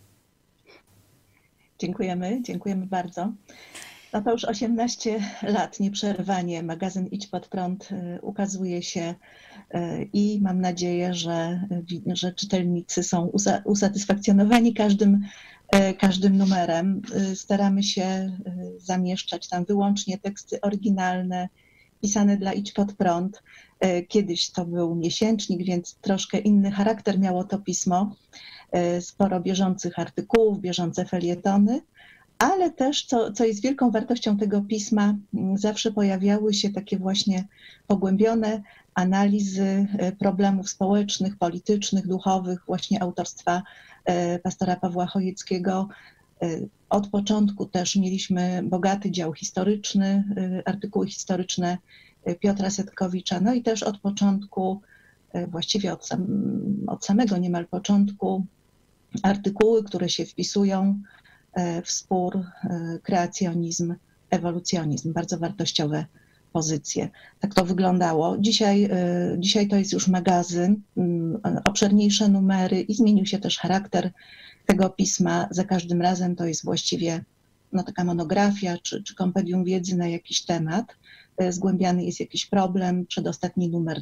Dziękujemy bardzo. No to już 18 lat nieprzerwanie magazyn Idź Pod Prąd ukazuje się i mam nadzieję, że czytelnicy są usatysfakcjonowani każdym numerem. Staramy się zamieszczać tam wyłącznie teksty oryginalne, pisane dla Idź Pod Prąd. Kiedyś to był miesięcznik, więc troszkę inny charakter miało to pismo. Sporo bieżących artykułów, bieżące felietony. Ale też, co jest wielką wartością tego pisma, zawsze pojawiały się takie właśnie pogłębione analizy problemów społecznych, politycznych, duchowych, właśnie autorstwa pastora Pawła Chojeckiego. Od początku też mieliśmy bogaty dział historyczny, artykuły historyczne Piotra Setkowicza, no i też od początku, właściwie od samego niemal początku, artykuły, które się wpisują w spór kreacjonizm, ewolucjonizm. Bardzo wartościowe pozycje. Tak to wyglądało. Dzisiaj to jest już magazyn, obszerniejsze numery i zmienił się też charakter tego pisma. Za każdym razem to jest właściwie taka monografia czy kompendium wiedzy na jakiś temat. Zgłębiany jest jakiś problem. Przedostatni numer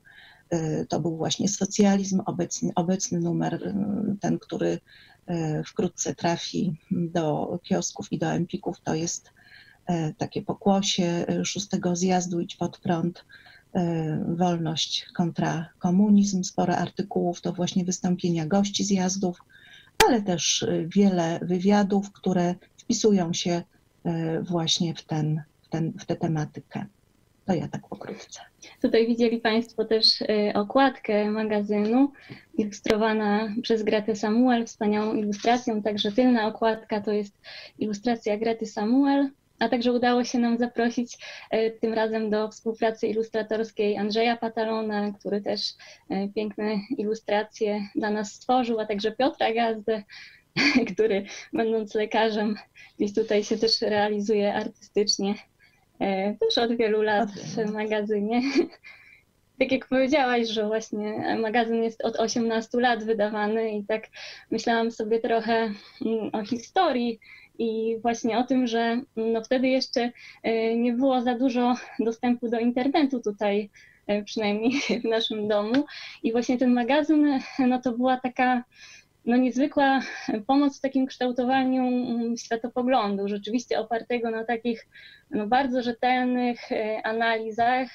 to był właśnie socjalizm. Obecny numer, ten, który wkrótce trafi do kiosków i do empików, to jest takie pokłosie 6. zjazdu Idź Pod Prąd, wolność kontra komunizm, sporo artykułów, to właśnie wystąpienia gości zjazdów, ale też wiele wywiadów, które wpisują się właśnie w tę tematykę. To ja tak pokrótce. Tutaj widzieli Państwo też okładkę magazynu, ilustrowana przez Gretę Samuel, wspaniałą ilustracją. Także tylna okładka to jest ilustracja Grety Samuel, a także udało się nam zaprosić tym razem do współpracy ilustratorskiej Andrzeja Patalona, który też piękne ilustracje dla nas stworzył, a także Piotra Gazdę, który będąc lekarzem gdzieś tutaj się też realizuje artystycznie. Też od wielu lat w magazynie. Tak jak powiedziałaś, że właśnie magazyn jest od 18 lat wydawany i tak myślałam sobie trochę o historii i właśnie o tym, że wtedy jeszcze nie było za dużo dostępu do internetu tutaj, przynajmniej w naszym domu. I właśnie ten magazyn to była taka niezwykła pomoc w takim kształtowaniu światopoglądu, rzeczywiście opartego na takich bardzo rzetelnych analizach.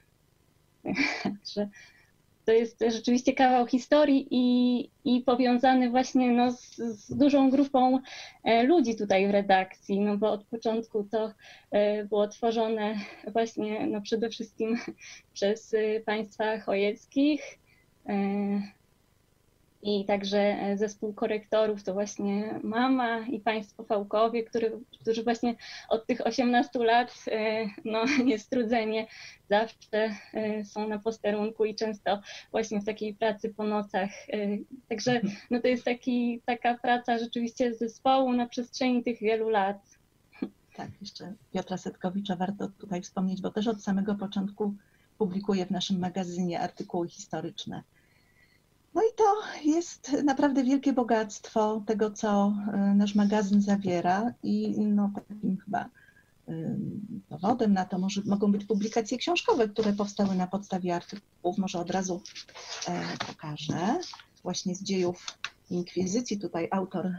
Że to jest rzeczywiście kawał historii i powiązany właśnie z dużą grupą ludzi tutaj w redakcji, bo od początku to było tworzone właśnie przede wszystkim przez państwa Chojeckich, i także zespół korektorów to właśnie mama i państwo Fałkowie, którzy właśnie od tych 18 lat niestrudzenie zawsze są na posterunku i często właśnie w takiej pracy po nocach. Także to jest taka praca rzeczywiście zespołu na przestrzeni tych wielu lat. Tak, jeszcze Piotra Setkowicza warto tutaj wspomnieć, bo też od samego początku publikuje w naszym magazynie artykuły historyczne. No i to jest naprawdę wielkie bogactwo tego, co nasz magazyn zawiera i no, takim chyba powodem na to mogą być publikacje książkowe, które powstały na podstawie artykułów. Może od razu pokażę. Właśnie z dziejów inkwizycji tutaj autor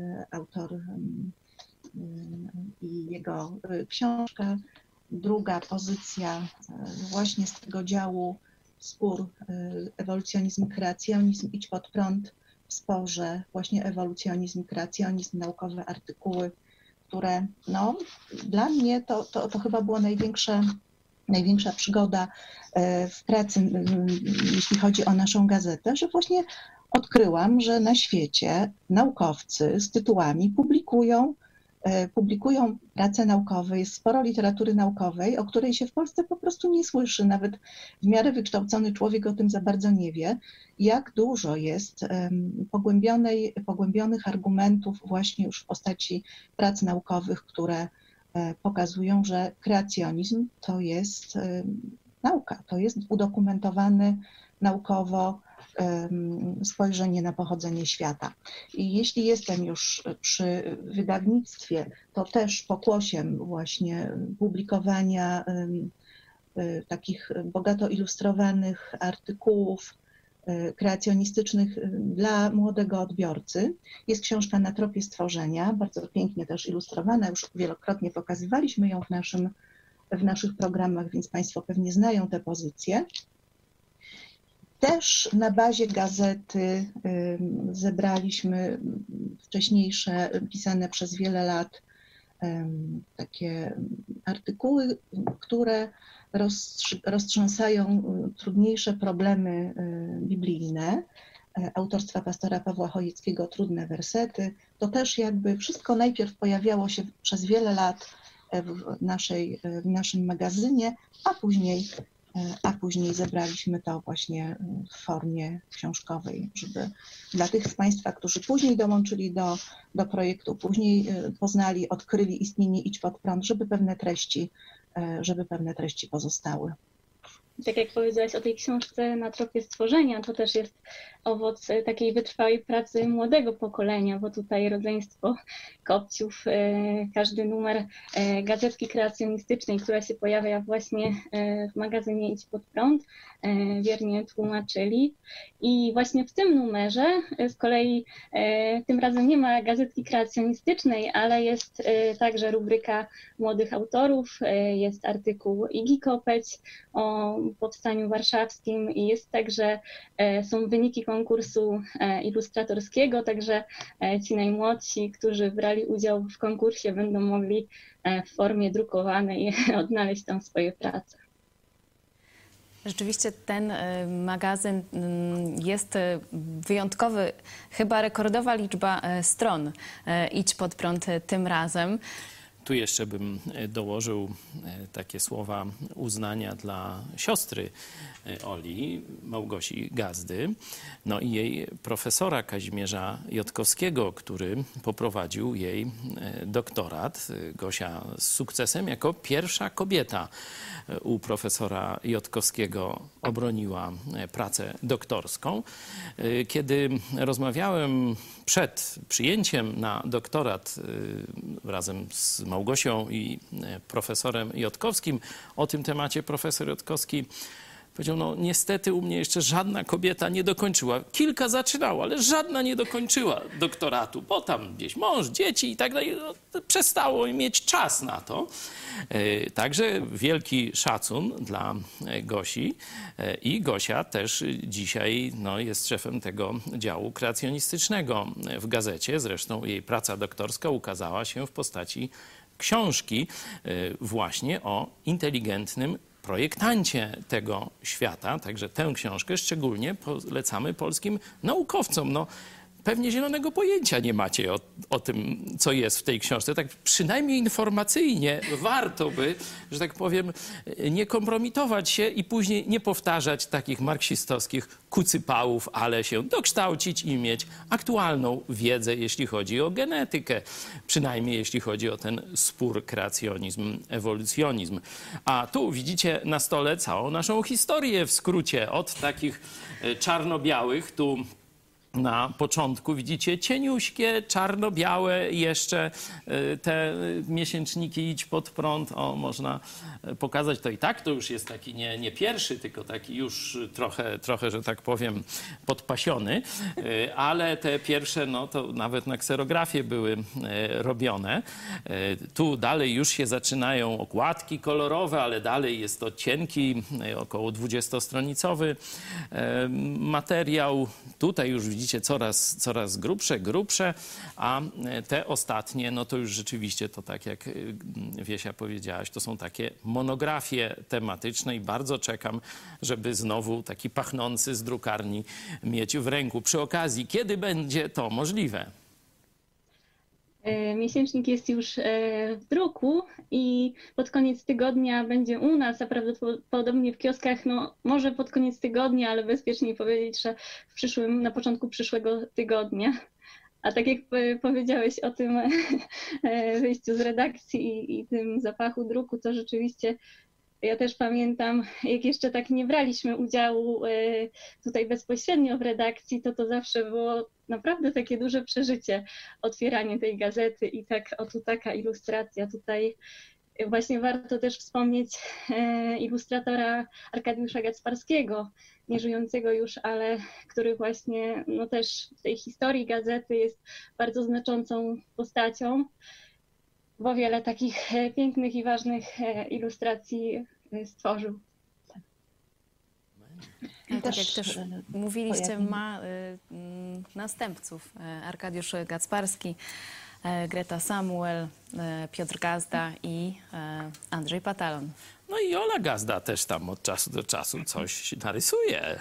i jego książka. Druga pozycja właśnie z tego działu spór ewolucjonizm, kreacjonizm, idź pod prąd w sporze, właśnie ewolucjonizm, kreacjonizm, naukowe artykuły, które no, dla mnie to chyba była największa przygoda w pracy, jeśli chodzi o naszą gazetę, że właśnie odkryłam, że na świecie naukowcy z tytułami publikują prace naukowe, jest sporo literatury naukowej, o której się w Polsce po prostu nie słyszy. Nawet w miarę wykształcony człowiek o tym za bardzo nie wie, jak dużo jest pogłębionych argumentów właśnie już w postaci prac naukowych, które pokazują, że kreacjonizm to jest nauka, to jest udokumentowany naukowo spojrzenie na pochodzenie świata. I jeśli jestem już przy wydawnictwie, to też pokłosiem właśnie publikowania takich bogato ilustrowanych artykułów kreacjonistycznych dla młodego odbiorcy. Jest książka Na tropie stworzenia, bardzo pięknie też ilustrowana, już wielokrotnie pokazywaliśmy ją w naszych programach, więc Państwo pewnie znają te pozycje. Też na bazie gazety zebraliśmy wcześniejsze, pisane przez wiele lat takie artykuły, które roztrząsają trudniejsze problemy biblijne autorstwa pastora Pawła Chojeckiego, Trudne wersety. To też jakby wszystko najpierw pojawiało się przez wiele lat w naszym magazynie, a później zebraliśmy to właśnie w formie książkowej, żeby dla tych z Państwa, którzy później dołączyli do projektu, później poznali, odkryli istnienie Idź Pod Prąd, żeby pewne treści pozostały. Tak jak powiedziałaś o tej książce Na tropie stworzenia, to też jest owoc takiej wytrwałej pracy młodego pokolenia, bo tutaj rodzeństwo Kopciów, każdy numer gazetki kreacjonistycznej, która się pojawia właśnie w magazynie Idź Pod Prąd, wiernie tłumaczyli. I właśnie w tym numerze z kolei tym razem nie ma gazetki kreacjonistycznej, ale jest także rubryka młodych autorów, jest artykuł Igi Kopeć o powstaniu warszawskim i jest także, są wyniki konkursu ilustratorskiego, także ci najmłodsi, którzy brali udział w konkursie, będą mogli w formie drukowanej odnaleźć tam swoje prace. Rzeczywiście ten magazyn jest wyjątkowy, chyba rekordowa liczba stron Idź Pod Prąd tym razem. Tu jeszcze bym dołożył takie słowa uznania dla siostry Oli, Małgosi Gazdy, no i jej profesora Kazimierza Jotkowskiego, który poprowadził jej doktorat. Gosia z sukcesem jako pierwsza kobieta u profesora Jotkowskiego obroniła pracę doktorską. Kiedy rozmawiałem przed przyjęciem na doktorat razem z Małgosią i profesorem Jotkowskim o tym temacie, profesor Jotkowski powiedział, no niestety u mnie jeszcze żadna kobieta nie dokończyła. Kilka zaczynało, ale żadna nie dokończyła doktoratu, bo tam gdzieś mąż, dzieci i tak dalej, no, przestało mieć czas na to. Także wielki szacun dla Gosi i Gosia też dzisiaj no, jest szefem tego działu kreacjonistycznego w gazecie. Zresztą jej praca doktorska ukazała się w postaci książki właśnie o inteligentnym projektancie tego świata. Także tę książkę szczególnie polecamy polskim naukowcom. No, pewnie zielonego pojęcia nie macie o tym, co jest w tej książce. Tak przynajmniej informacyjnie warto by, że tak powiem, nie kompromitować się i później nie powtarzać takich marksistowskich kucypałów, ale się dokształcić i mieć aktualną wiedzę, jeśli chodzi o genetykę, przynajmniej jeśli chodzi o ten spór kreacjonizm, ewolucjonizm. A tu widzicie na stole całą naszą historię w skrócie, od takich czarno-białych, tu na początku widzicie cieniuśkie, czarno-białe jeszcze te miesięczniki Idź Pod Prąd. O, można pokazać to i tak. To już jest taki nie pierwszy, tylko taki już trochę, że tak powiem, podpasiony. Ale te pierwsze, no to nawet na kserografię były robione. Tu dalej już się zaczynają okładki kolorowe, ale dalej jest to cienki, około 20-stronicowy materiał. Tutaj już widzicie coraz grubsze, a te ostatnie, no to już rzeczywiście to tak jak Wiesia powiedziałaś, to są takie monografie tematyczne i bardzo czekam, żeby znowu taki pachnący z drukarni mieć w ręku. Przy okazji, kiedy będzie to możliwe? Miesięcznik jest już w druku i pod koniec tygodnia będzie u nas, a prawdopodobnie w kioskach, no może pod koniec tygodnia, ale bezpieczniej powiedzieć, że na początku przyszłego tygodnia. A tak jak powiedziałeś o tym wyjściu z redakcji i tym zapachu druku, to rzeczywiście ja też pamiętam, jak jeszcze tak nie braliśmy udziału tutaj bezpośrednio w redakcji, to zawsze było naprawdę takie duże przeżycie, otwieranie tej gazety i tak, tu taka ilustracja. Tutaj właśnie warto też wspomnieć ilustratora Arkadiusza Gacparskiego, nieżyjącego już, ale który właśnie no też w tej historii gazety jest bardzo znaczącą postacią, bo wiele takich pięknych i ważnych ilustracji stworzył. Tak jak też mówiliście, ma następców. Arkadiusz Gacparski, Greta Samuel, Piotr Gazda i Andrzej Patalon. No i Ola Gazda też tam od czasu do czasu coś narysuje.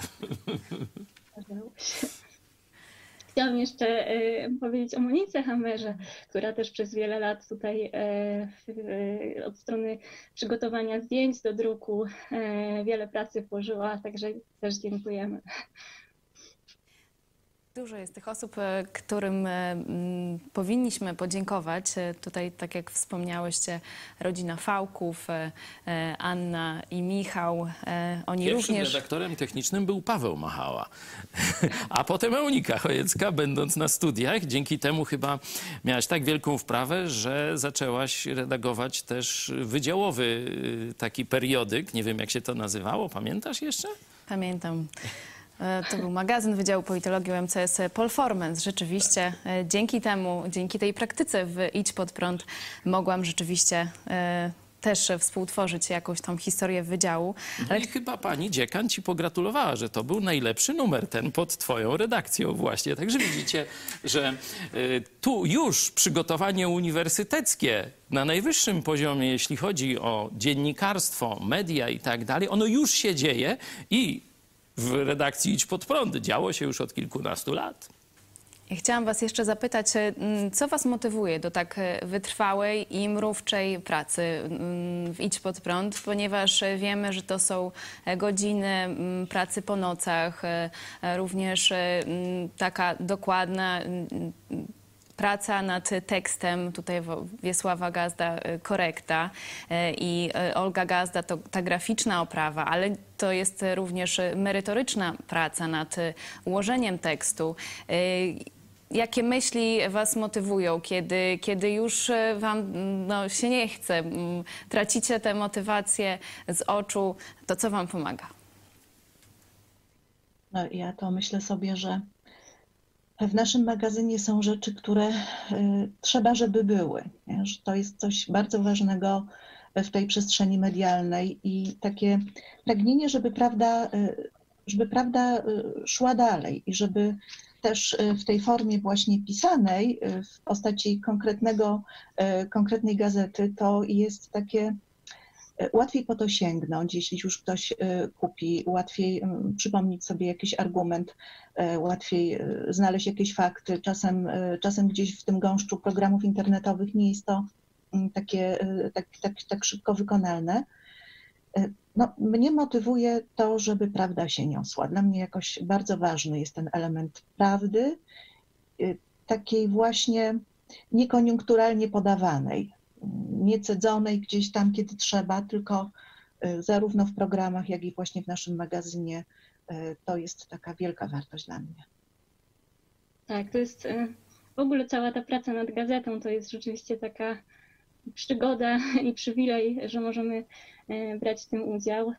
Chciałam jeszcze powiedzieć o Monice Hammerze, która też przez wiele lat tutaj od strony przygotowania zdjęć do druku wiele pracy włożyła, także też dziękujemy. Dużo jest tych osób, którym powinniśmy podziękować. Tutaj, tak jak wspomniałyście, rodzina Fałków, Anna i Michał. Oni Pierwszym również... redaktorem technicznym był Paweł Machała, a potem Eunika Chojecka, będąc na studiach. Dzięki temu chyba miałaś tak wielką wprawę, że zaczęłaś redagować też wydziałowy taki periodyk. Nie wiem, jak się to nazywało. Pamiętasz jeszcze? Pamiętam. To był magazyn Wydziału Politologii UMCS Polformens. Rzeczywiście dzięki tej praktyce w Idź Pod Prąd mogłam rzeczywiście też współtworzyć jakąś tą historię wydziału. Ale... I chyba pani dziekan ci pogratulowała, że to był najlepszy numer, ten pod twoją redakcją właśnie. Także widzicie, że tu już przygotowanie uniwersyteckie na najwyższym poziomie, jeśli chodzi o dziennikarstwo, media i tak dalej, ono już się dzieje i w redakcji Idź Pod Prąd działo się już od kilkunastu lat. Chciałam was jeszcze zapytać, co was motywuje do tak wytrwałej i mrówczej pracy w Idź Pod Prąd, ponieważ wiemy, że to są godziny pracy po nocach, również taka dokładna praca nad tekstem, tutaj Wiesława Gazda korekta i Olga Gazda to ta graficzna oprawa, ale to jest również merytoryczna praca nad ułożeniem tekstu. Jakie myśli was motywują, kiedy już wam się nie chce, tracicie tę motywację z oczu, to co wam pomaga? No, ja to myślę sobie, że w naszym magazynie są rzeczy, które trzeba, żeby były. Nie? Że to jest coś bardzo ważnego w tej przestrzeni medialnej i takie pragnienie, żeby prawda szła dalej i żeby też w tej formie właśnie pisanej, w postaci konkretnej gazety, to jest takie Łatwiej po to sięgnąć, jeśli już ktoś kupi, łatwiej przypomnieć sobie jakiś argument, łatwiej znaleźć jakieś fakty. Czasem gdzieś w tym gąszczu programów internetowych nie jest to tak szybko wykonalne. No, mnie motywuje to, żeby prawda się niosła. Dla mnie jakoś bardzo ważny jest ten element prawdy, takiej właśnie niekoniunkturalnie podawanej, nie cedzonej gdzieś tam, kiedy trzeba, tylko zarówno w programach, jak i właśnie w naszym magazynie. To jest taka wielka wartość dla mnie. Tak, to jest w ogóle cała ta praca nad gazetą, to jest rzeczywiście taka przygoda i przywilej, że możemy brać w tym udział.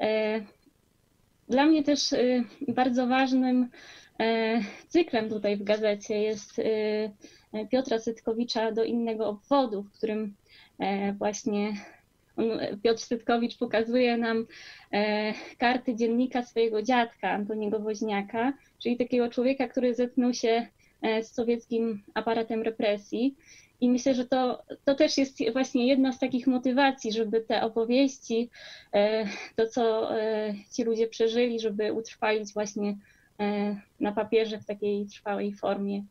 Dla mnie też bardzo ważnym cyklem tutaj w gazecie jest Piotra Setkowicza Do innego obwodu, w którym właśnie Piotr Setkowicz pokazuje nam karty dziennika swojego dziadka, Antoniego Woźniaka, czyli takiego człowieka, który zetknął się z sowieckim aparatem represji. I myślę, że to też jest właśnie jedna z takich motywacji, żeby te opowieści, to co ci ludzie przeżyli, żeby utrwalić właśnie na papierze w takiej trwałej formie.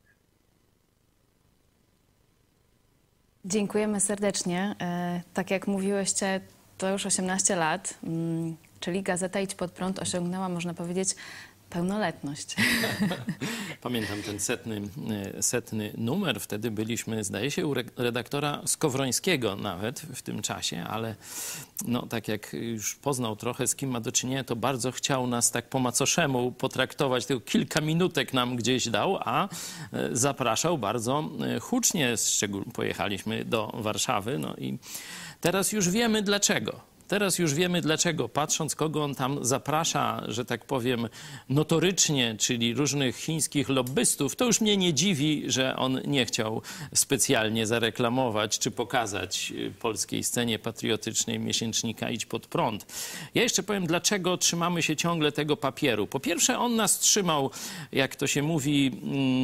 Dziękujemy serdecznie. Tak jak mówiłyście, to już 18 lat, czyli gazeta Idź Pod Prąd osiągnęła, można powiedzieć, pełnoletność. Pamiętam ten setny numer. Wtedy byliśmy, zdaje się, u redaktora Skowrońskiego nawet w tym czasie, ale no, tak jak już poznał trochę, z kim ma do czynienia, to bardzo chciał nas tak po macoszemu potraktować. Tylko kilka minutek nam gdzieś dał, a zapraszał bardzo hucznie. Szczególnie pojechaliśmy do Warszawy. No i teraz już wiemy dlaczego. Teraz już wiemy dlaczego, patrząc kogo on tam zaprasza, że tak powiem, notorycznie, czyli różnych chińskich lobbystów, to już mnie nie dziwi, że on nie chciał specjalnie zareklamować czy pokazać polskiej scenie patriotycznej miesięcznika Idź Pod Prąd. Ja jeszcze powiem, dlaczego trzymamy się ciągle tego papieru. Po pierwsze, on nas trzymał, jak to się mówi,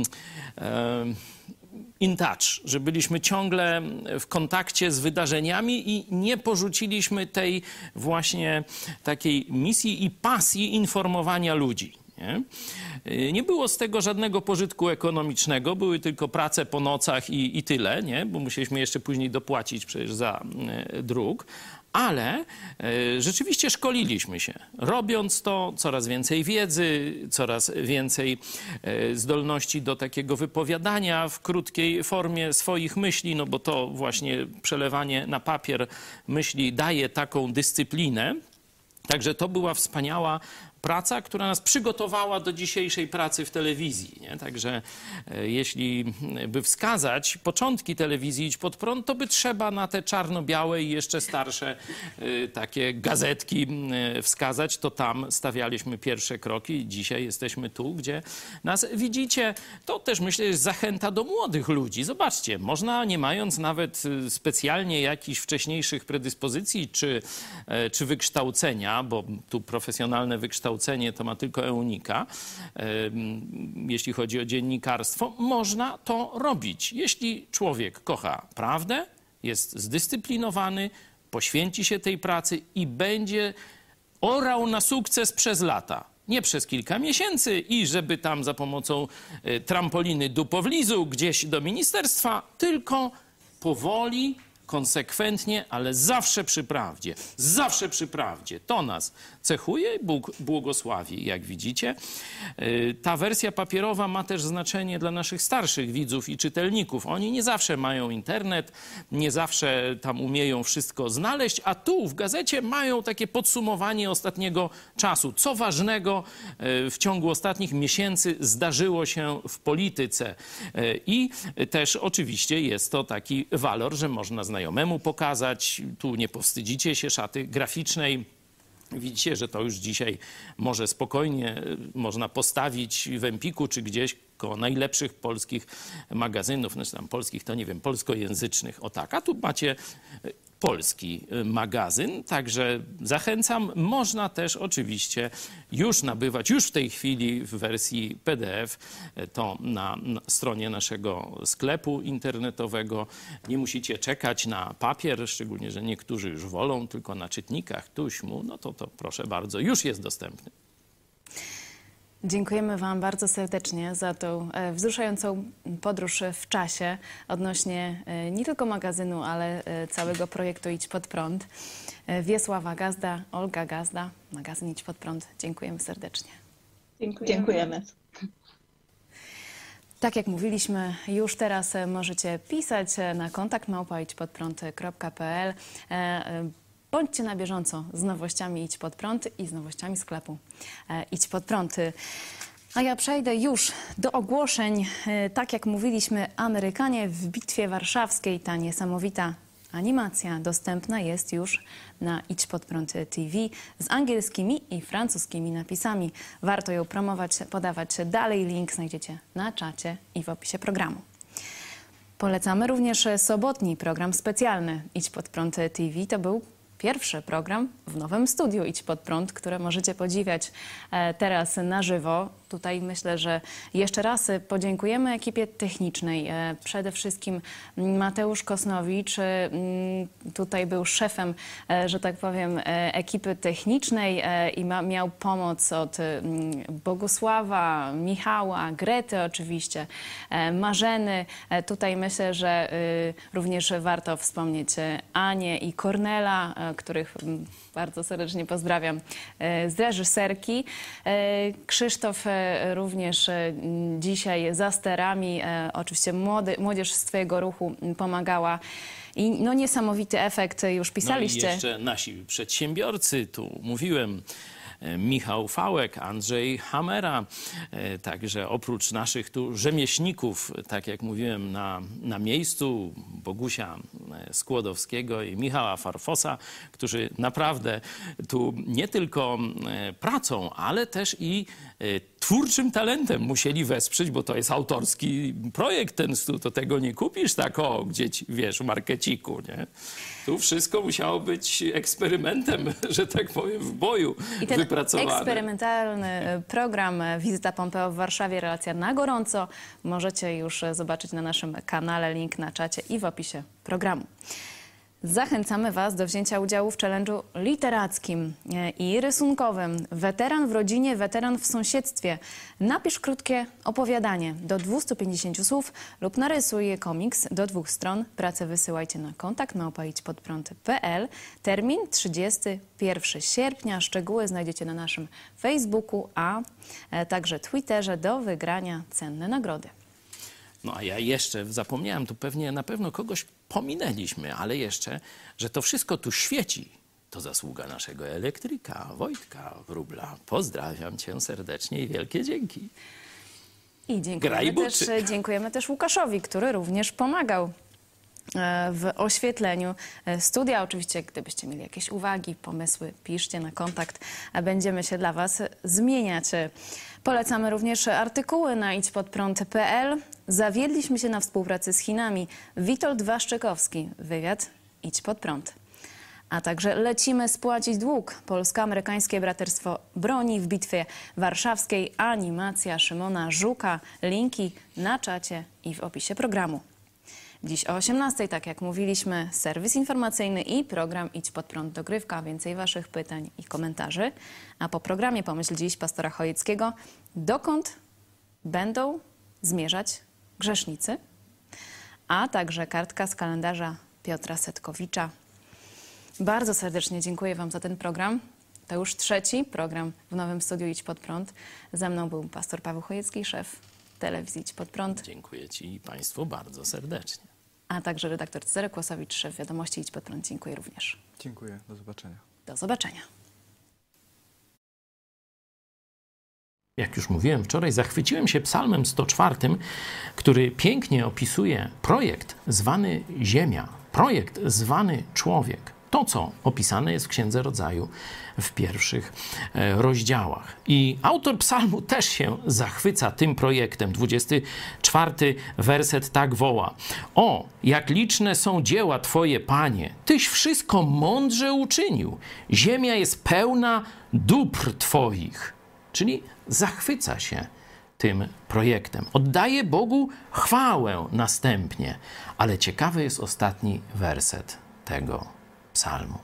in touch, że byliśmy ciągle w kontakcie z wydarzeniami i nie porzuciliśmy tej właśnie takiej misji i pasji informowania ludzi. Nie było z tego żadnego pożytku ekonomicznego, były tylko prace po nocach i tyle, nie? Bo musieliśmy jeszcze później dopłacić przecież za druk. Ale rzeczywiście szkoliliśmy się. Robiąc to, coraz więcej wiedzy, coraz więcej zdolności do takiego wypowiadania w krótkiej formie swoich myśli, no bo to właśnie przelewanie na papier myśli daje taką dyscyplinę. Także to była wspaniała praca, która nas przygotowała do dzisiejszej pracy w telewizji. Nie? Także jeśli by wskazać początki telewizji Idź Pod Prąd, to by trzeba na te czarno-białe i jeszcze starsze takie gazetki wskazać. To tam stawialiśmy pierwsze kroki. Dzisiaj jesteśmy tu, gdzie nas widzicie. To też myślę jest zachęta do młodych ludzi. Zobaczcie, można nie mając nawet specjalnie jakichś wcześniejszych predyspozycji czy wykształcenia, bo tu profesjonalne wykształcenie to ma tylko Eunika, jeśli chodzi o dziennikarstwo, można to robić. Jeśli człowiek kocha prawdę, jest zdyscyplinowany, poświęci się tej pracy i będzie orał na sukces przez lata. Nie przez kilka miesięcy i żeby tam za pomocą trampoliny dupowlizu gdzieś do ministerstwa, tylko powoli, konsekwentnie, ale zawsze przy prawdzie. Zawsze przy prawdzie. To nas cechuje i Bóg błogosławi, jak widzicie. Ta wersja papierowa ma też znaczenie dla naszych starszych widzów i czytelników. Oni nie zawsze mają internet, nie zawsze tam umieją wszystko znaleźć, a tu w gazecie mają takie podsumowanie ostatniego czasu. Co ważnego w ciągu ostatnich miesięcy zdarzyło się w polityce. I też oczywiście jest to taki walor, że można znajomemu pokazać. Tu nie powstydzicie się szaty graficznej. Widzicie, że to już dzisiaj może spokojnie można postawić w Empiku czy gdzieś koło najlepszych polskich magazynów, znaczy tam polskich to nie wiem, polskojęzycznych. O tak, a tu macie polski magazyn, także zachęcam. Można też oczywiście już nabywać, już w tej chwili w wersji PDF, to na stronie naszego sklepu internetowego. Nie musicie czekać na papier, szczególnie, że niektórzy już wolą tylko na czytnikach tuśmu, no to proszę bardzo, już jest dostępny. Dziękujemy Wam bardzo serdecznie za tą wzruszającą podróż w czasie odnośnie nie tylko magazynu, ale całego projektu Idź Pod Prąd. Wiesława Gazda, Olga Gazda, magazyn Idź Pod Prąd. Dziękujemy serdecznie. Dziękujemy. Tak jak mówiliśmy, już teraz możecie pisać na kontakt@idźpodprąd.pl. Bądźcie na bieżąco z nowościami Idź Pod Prąd i z nowościami sklepu Idź Pod Prąd. A ja przejdę już do ogłoszeń. Tak jak mówiliśmy, Amerykanie w Bitwie Warszawskiej, ta niesamowita animacja dostępna jest już na Idź Pod Prąd TV z angielskimi i francuskimi napisami. Warto ją promować, podawać dalej. Link znajdziecie na czacie i w opisie programu. Polecamy również sobotni program specjalny Idź Pod Prąd TV. To był pierwszy program w nowym studiu Idź Pod Prąd, które możecie podziwiać teraz na żywo. Tutaj myślę, że jeszcze raz podziękujemy ekipie technicznej. Przede wszystkim Mateusz Kosnowicz tutaj był szefem, że tak powiem, ekipy technicznej i miał pomoc od Bogusława, Michała, Grety oczywiście, Marzeny. Tutaj myślę, że również warto wspomnieć Anię i Kornela, których bardzo serdecznie pozdrawiam, z reżyserki. Krzysztof również dzisiaj za sterami. Oczywiście młodzież z Twojego ruchu pomagała. I no niesamowity efekt, już pisaliście. No i jeszcze nasi przedsiębiorcy, tu mówiłem, Michał Fałek, Andrzej Hamera, także oprócz naszych tu rzemieślników, tak jak mówiłem, na miejscu, Bogusia Skłodowskiego i Michała Farfosa, którzy naprawdę tu nie tylko pracą, ale też i twórczym talentem musieli wesprzeć, bo to jest autorski projekt, ten stół, to tego nie kupisz tak gdzieś, wiesz, w markeciku, nie? Tu wszystko musiało być eksperymentem, że tak powiem, w boju wypracowane. Eksperymentalny program Wizyta Pompeo w Warszawie, relacja na gorąco. Możecie już zobaczyć na naszym kanale, link na czacie i w opisie programu. Zachęcamy Was do wzięcia udziału w challenge'u literackim i rysunkowym. Weteran w rodzinie, weteran w sąsiedztwie. Napisz krótkie opowiadanie do 250 słów lub narysuj komiks do 2 stron. Pracę wysyłajcie na kontakt@idźpodprąd.pl. Termin 31 sierpnia. Szczegóły znajdziecie na naszym Facebooku, a także Twitterze do wygrania cenne nagrody. No a ja jeszcze zapomniałem, tu pewnie na pewno kogoś pominęliśmy, ale jeszcze, że to wszystko tu świeci. To zasługa naszego elektryka, Wojtka Wróbla. Pozdrawiam cię serdecznie i wielkie dzięki. I dziękujemy też Łukaszowi, który również pomagał w oświetleniu studia. Oczywiście, gdybyście mieli jakieś uwagi, pomysły, piszcie na kontakt, a będziemy się dla Was zmieniać. Polecamy również artykuły na idźpodprąd.pl. Zawiedliśmy się na współpracy z Chinami. Witold Waszczykowski, wywiad Idź Pod Prąd. A także lecimy spłacić dług. Polsko-amerykańskie braterstwo broni w Bitwie Warszawskiej. Animacja Szymona Żuka. Linki na czacie i w opisie programu. Dziś o 18:00, tak jak mówiliśmy, serwis informacyjny i program Idź Pod Prąd Dogrywka. Więcej Waszych pytań i komentarzy. A po programie Pomyśl dziś pastora Chojeckiego, dokąd będą zmierzać grzesznicy, a także kartka z kalendarza Piotra Setkowicza. Bardzo serdecznie dziękuję Wam za ten program. To już 3. program w nowym studiu Idź Pod Prąd. Ze mną był pastor Paweł Chojecki, szef telewizji Idź Pod Prąd. Dziękuję Ci i Państwu bardzo serdecznie. A także redaktor Cezary Kłosowicz, szef wiadomości Idź Pod Prąd. Dziękuję również. Dziękuję, do zobaczenia. Do zobaczenia. Jak już mówiłem wczoraj, zachwyciłem się psalmem 104, który pięknie opisuje projekt zwany Ziemia, projekt zwany człowiek. To, co opisane jest w Księdze Rodzaju w pierwszych rozdziałach. I autor psalmu też się zachwyca tym projektem. 24 werset tak woła. O, jak liczne są dzieła Twoje, Panie! Tyś wszystko mądrze uczynił. Ziemia jest pełna dóbr Twoich. Czyli zachwyca się tym projektem. Oddaje Bogu chwałę następnie. Ale ciekawy jest ostatni werset tego psalmu.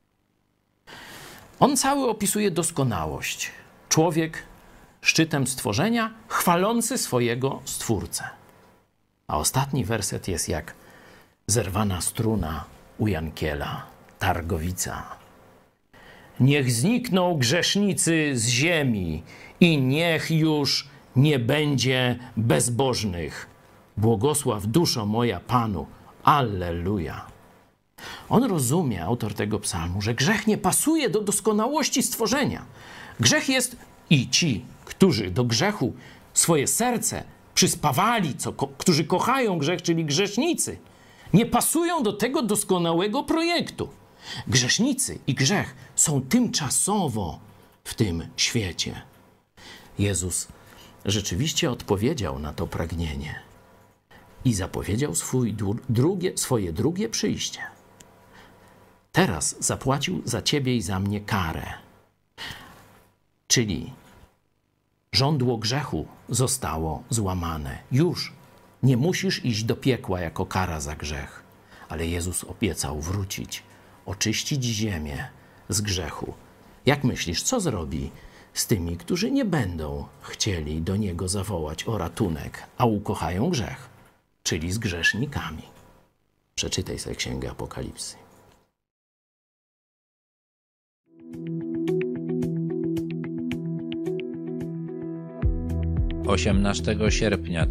On cały opisuje doskonałość. Człowiek szczytem stworzenia, chwalący swojego Stwórcę. A ostatni werset jest jak zerwana struna u Jankiela, Targowica. Niech znikną grzesznicy z ziemi i niech już nie będzie bezbożnych. Błogosław duszo moja Panu. Alleluja. On rozumie, autor tego psalmu, że grzech nie pasuje do doskonałości stworzenia. Grzech jest i ci, którzy do grzechu swoje serce przyspawali, którzy kochają grzech, czyli grzesznicy, nie pasują do tego doskonałego projektu. Grzesznicy i grzech są tymczasowo w tym świecie. Jezus rzeczywiście odpowiedział na to pragnienie i zapowiedział swoje drugie przyjście. Teraz zapłacił za ciebie i za mnie karę. Czyli żądło grzechu zostało złamane. Już nie musisz iść do piekła jako kara za grzech. Ale Jezus obiecał wrócić, oczyścić ziemię z grzechu. Jak myślisz, co zrobi z tymi, którzy nie będą chcieli do Niego zawołać o ratunek, a ukochają grzech, czyli z grzesznikami? Przeczytaj sobie Księgę Apokalipsy. - 18 sierpnia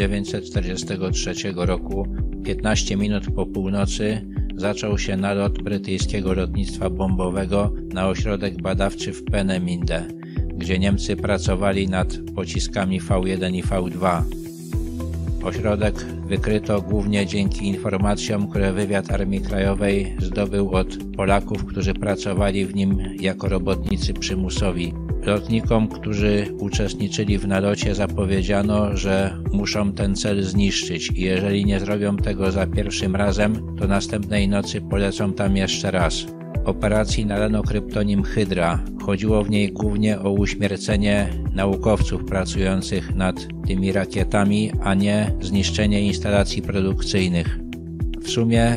1943 roku, 15 minut po północy, zaczął się nalot brytyjskiego lotnictwa bombowego na ośrodek badawczy w Peenemünde, gdzie Niemcy pracowali nad pociskami V1 i V2. Ośrodek wykryto głównie dzięki informacjom, które wywiad Armii Krajowej zdobył od Polaków, którzy pracowali w nim jako robotnicy przymusowi. Lotnikom, którzy uczestniczyli w nalocie, zapowiedziano, że muszą ten cel zniszczyć i jeżeli nie zrobią tego za pierwszym razem, to następnej nocy polecą tam jeszcze raz. Operacji nadano kryptonim Hydra. Chodziło w niej głównie o uśmiercenie naukowców pracujących nad tymi rakietami, a nie zniszczenie instalacji produkcyjnych. W sumie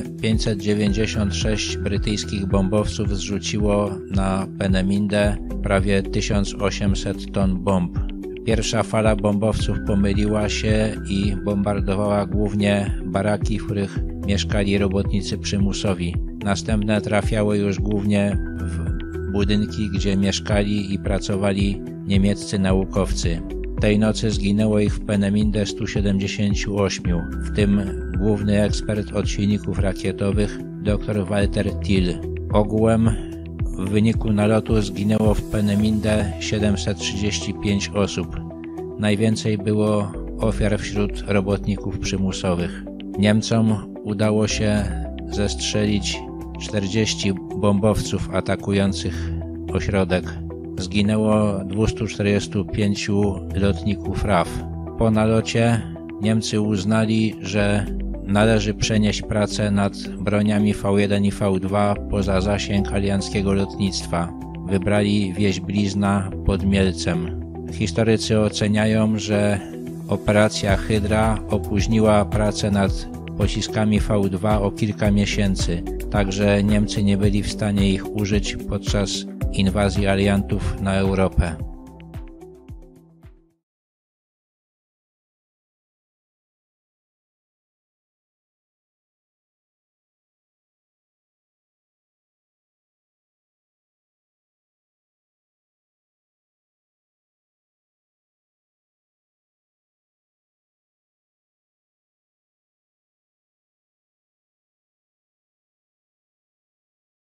596 brytyjskich bombowców zrzuciło na Peenemünde prawie 1800 ton bomb. Pierwsza fala bombowców pomyliła się i bombardowała głównie baraki, w których mieszkali robotnicy przymusowi. Następne trafiały już głównie w budynki, gdzie mieszkali i pracowali niemieccy naukowcy. Tej nocy zginęło ich w Peenemünde 178, w tym główny ekspert od silników rakietowych dr Walter Thiel. Ogółem w wyniku nalotu zginęło w Peenemünde 735 osób. Najwięcej było ofiar wśród robotników przymusowych. Niemcom udało się zestrzelić 40 bombowców atakujących ośrodek. Zginęło 245 lotników RAF. Po nalocie Niemcy uznali, że należy przenieść pracę nad broniami V1 i V2 poza zasięg alianckiego lotnictwa. Wybrali wieś Blizna pod Mielcem. Historycy oceniają, że operacja Hydra opóźniła pracę nad pociskami V2 o kilka miesięcy, także Niemcy nie byli w stanie ich użyć podczas inwazji aliantów na Europę.